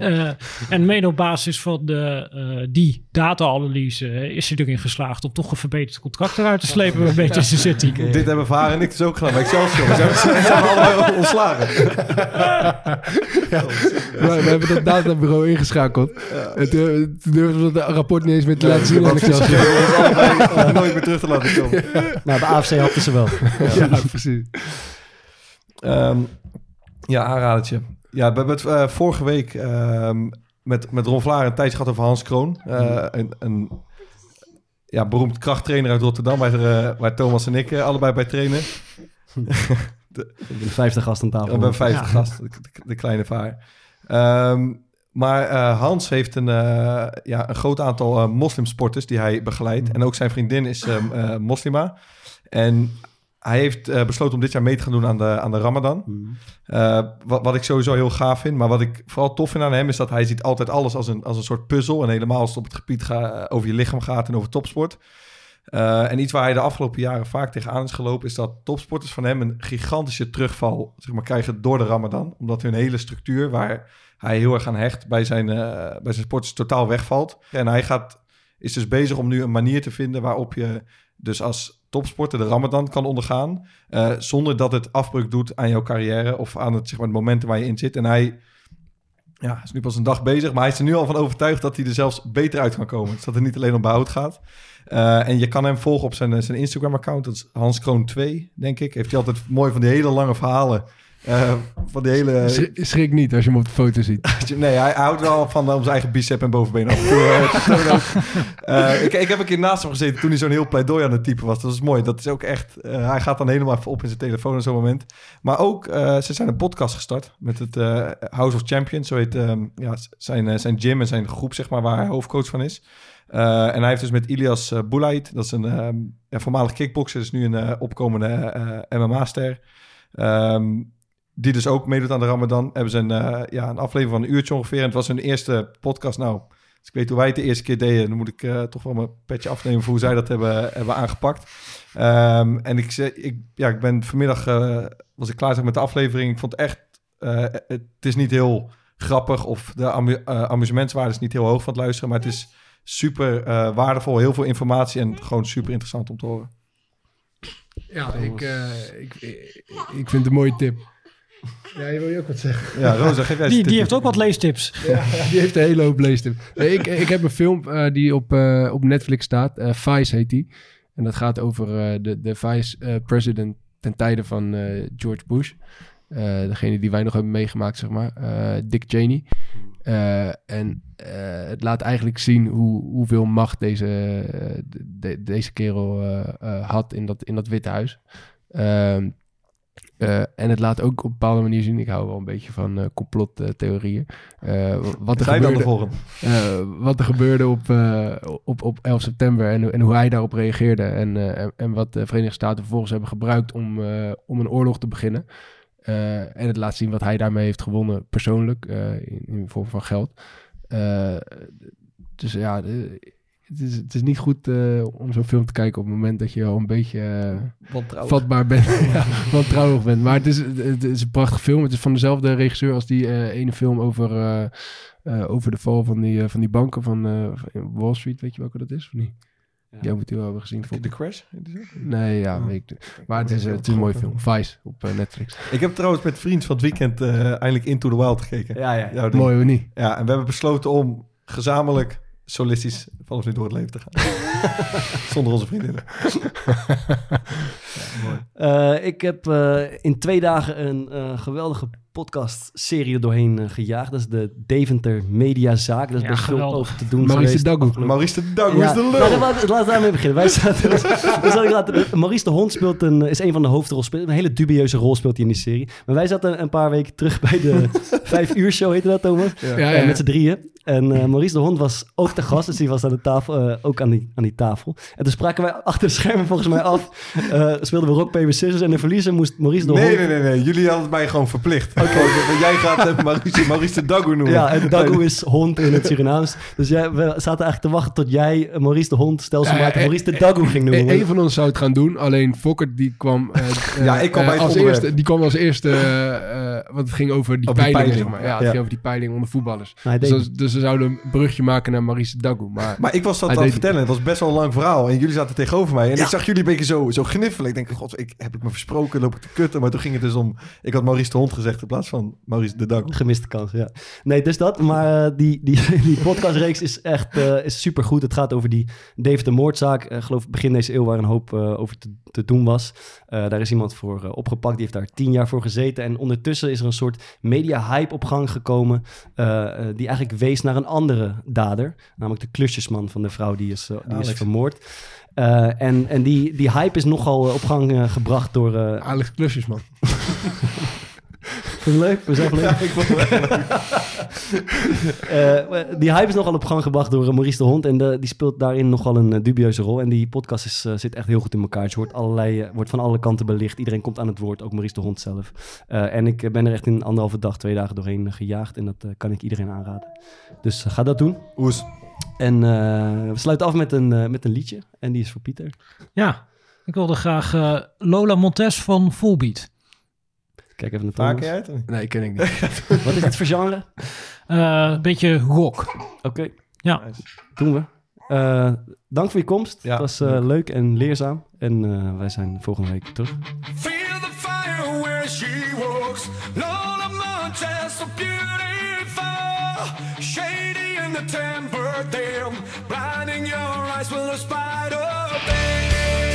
F: En mede op basis van die data-analyse is hij erin geslaagd om toch een verbeterd contract eruit te slepen bij Manchester City.
E: Dit hebben Varen en ik dus ook gedaan bij Excelsior. We zijn allemaal ontslagen.
B: We hebben dat databureau ingeschakeld. En toen durfden we het rapport niet eens meer te laten zien. En
E: Excelsior nooit meer terug te laten komen.
C: Nou, bij AFC hadden ze wel.
B: Ja, precies.
E: Aanradertje. Ja, we hebben het vorige week met Ron Vlaar een tijdje gehad over Hans Kroon. Een beroemd krachttrainer uit Rotterdam, waar Thomas en ik allebei bij trainen.
C: We hebben 50 gasten aan tafel.
E: We hebben 50 gasten, de kleine vaar. Maar Hans heeft een groot aantal moslimsporters die hij begeleidt. En ook zijn vriendin is moslima. En hij heeft besloten om dit jaar mee te gaan doen aan de Ramadan. Wat ik sowieso heel gaaf vind. Maar wat ik vooral tof vind aan hem is dat hij ziet altijd alles als een soort puzzel. En helemaal als het op het gebied over je lichaam gaat en over topsport. En iets waar hij de afgelopen jaren vaak tegenaan is gelopen... is dat topsporters van hem een gigantische terugval krijgen door de Ramadan. Omdat hun hele structuur, waar hij heel erg aan hecht... bij zijn sporters totaal wegvalt. En hij is dus bezig om nu een manier te vinden... waarop je dus als topsporter de Ramadan kan ondergaan... zonder dat het afbreuk doet aan jouw carrière... of aan het moment waar je in zit. En hij is nu pas een dag bezig... maar hij is er nu al van overtuigd dat hij er zelfs beter uit kan komen. Dus dat het niet alleen om behoud gaat... en je kan hem volgen op zijn Instagram-account. Dat is Hans Kroon 2, denk ik. Heeft hij altijd mooi van die hele lange verhalen. Van die hele...
B: Schrik niet als je hem op de foto ziet.
E: Nee, hij houdt wel van om zijn eigen bicep en bovenbeen af. Ik heb een keer naast hem gezeten toen hij zo'n heel pleidooi aan het typen was. Dat is mooi. Dat is ook echt... hij gaat dan helemaal even op in zijn telefoon op zo'n moment. Maar ook, ze zijn een podcast gestart met het House of Champions. Zo heet zijn gym en zijn groep, zeg maar, waar hij hoofdcoach van is. En hij heeft dus met Ilias Boulaid, dat is een voormalig kickboxer, dus nu een opkomende MMA-ster. Die dus ook meedoet aan de Ramadan. Hebben ze een aflevering van een uurtje ongeveer. En het was hun eerste podcast. Nou, als ik weet hoe wij het de eerste keer deden... dan moet ik toch wel mijn petje afnemen voor hoe zij dat hebben aangepakt. En ik ben vanmiddag... was ik klaar met de aflevering. Ik vond het echt... het is niet heel grappig... of de amusementswaarde is niet heel hoog van het luisteren... maar het is super waardevol. Heel veel informatie en gewoon super interessant om te horen.
B: Ja, ik vind het een mooie tip. Ja, je wil je ook wat zeggen.
E: Ja, Rosa, geef jij eens
F: die heeft ook wat leestips.
B: Ja, die heeft een hele hoop leestips. Ik heb een film die op Netflix staat. Vice heet die. En dat gaat over de vice-president ten tijde van George Bush. Degene die wij nog hebben meegemaakt, zeg maar. Dick Cheney. Het laat eigenlijk zien hoeveel macht deze kerel had in dat Witte Huis. En het laat ook op een bepaalde manier zien... ik hou wel een beetje van complottheorieën. Wat er gebeurde op 11 september... en hoe hij daarop reageerde... en wat de Verenigde Staten vervolgens hebben gebruikt... om een oorlog te beginnen. En het laat zien wat hij daarmee heeft gewonnen persoonlijk... in vorm van geld. Dus ja... Het is niet goed om zo'n film te kijken op het moment dat je al een beetje vatbaar bent. Wantrouwig bent. Maar het is een prachtig film. Het is van dezelfde regisseur als die ene film over de val van die banken van Wall Street. Weet je welke dat is of niet? Ja, moet je wel hebben gezien.
E: The Crash?
B: Nee, ja. Maar het is een mooie film. Vice op Netflix.
E: Ik heb trouwens met vrienden van het weekend eindelijk Into the Wild gekeken.
C: Ja.
B: Mooi of niet?
E: Ja, en we hebben besloten om gezamenlijk... solistisch vanaf nu door het leven te gaan. Zonder onze vriendinnen.
C: Mooi. Ik heb in 2 dagen een geweldige podcastserie er doorheen gejaagd. Dat is de Deventer Mediazaak. Dat is best veel over te doen
B: Maurice de Dagoe.
E: Maurice de Dagoe is de lul.
C: Laten we daarmee beginnen. Maurice de Hond is een van de hoofdrolspelers. Een hele dubieuze rol speelt hij in die serie. Maar wij zaten een paar weken terug bij de 5 uur show, heette dat, Thomas? Ja. Met z'n drieën. En Maurice de Hond was ook te gast, dus die was aan de tafel, ook aan die tafel. En toen spraken wij achter de schermen volgens mij af. Speelden we rock, paper, scissors en de verliezer moest Maurice de Hond...
E: Nee. Jullie hadden mij gewoon verplicht. Oké. Jij gaat Maurice de Dagoe noemen.
C: Ja, en Dagoe is hond in het Surinaams. Dus we zaten eigenlijk te wachten tot jij Maurice de Hond stelselmatig Maurice de Dagoe ging noemen.
B: Eén van ons zou het gaan doen, alleen Fokker die kwam...
E: ik kwam bij het
B: als
E: onderwerp.
B: eerste. Die kwam als eerste, want het ging over die peiling, zeg maar. Ja, het ging over die peiling onder voetballers. Dus we zouden een brugje maken naar Maurice de Dagoe. Maar
E: ik was dat aan het vertellen. Het was best wel een lang verhaal. En jullie zaten tegenover mij. En ik zag jullie een beetje zo gniffelen. Ik denk, god, heb ik me versproken? Loop ik te kutten? Maar toen ging het dus om... Ik had Maurice de Hond gezegd in plaats van Maurice de Dagoe.
C: Gemiste kans, ja. Nee, dus dat. Maar die podcastreeks is echt supergoed. Het gaat over die Deventer moordzaak. Ik geloof begin deze eeuw waar een hoop over te doen was. Daar is iemand voor opgepakt. Die heeft daar 10 jaar voor gezeten. En ondertussen is er een soort media-hype op gang gekomen... die eigenlijk wees naar een andere dader. Namelijk de klusjesman van de vrouw die is vermoord. En die hype is nogal op gang gebracht door...
B: Alex Klusjesman.
C: Vond je leuk? Leuk?
E: Ja, ik vond het
C: leuk. Die hype is nogal op gang gebracht door Maurice de Hond. En die speelt daarin nogal een dubieuze rol. En die podcast zit echt heel goed in elkaar. Het wordt van alle kanten belicht. Iedereen komt aan het woord, ook Maurice de Hond zelf. En ik ben er echt in 1,5 dag, 2 dagen doorheen gejaagd. En dat kan ik iedereen aanraden. Dus ga dat doen.
E: Oes.
C: En we sluiten af met een liedje. En die is voor Pieter.
F: Ja, ik wilde graag Lola Montez van Fullbeat.
C: Kijk even naar
E: Vaak
C: Thomas.
E: jij het? of niet?
B: Nee, ken ik niet.
C: Wat is het voor genre?
F: Een beetje rock.
C: Oké,
F: Ja.
E: Nice.
C: doen we. Dank voor je komst.
E: Ja,
C: Het was leuk en leerzaam. En wij zijn volgende week terug.
J: Feel the fire where she walks. Lola Montez, so beautiful. Shady in the temper, them. Blinding your eyes with a spider.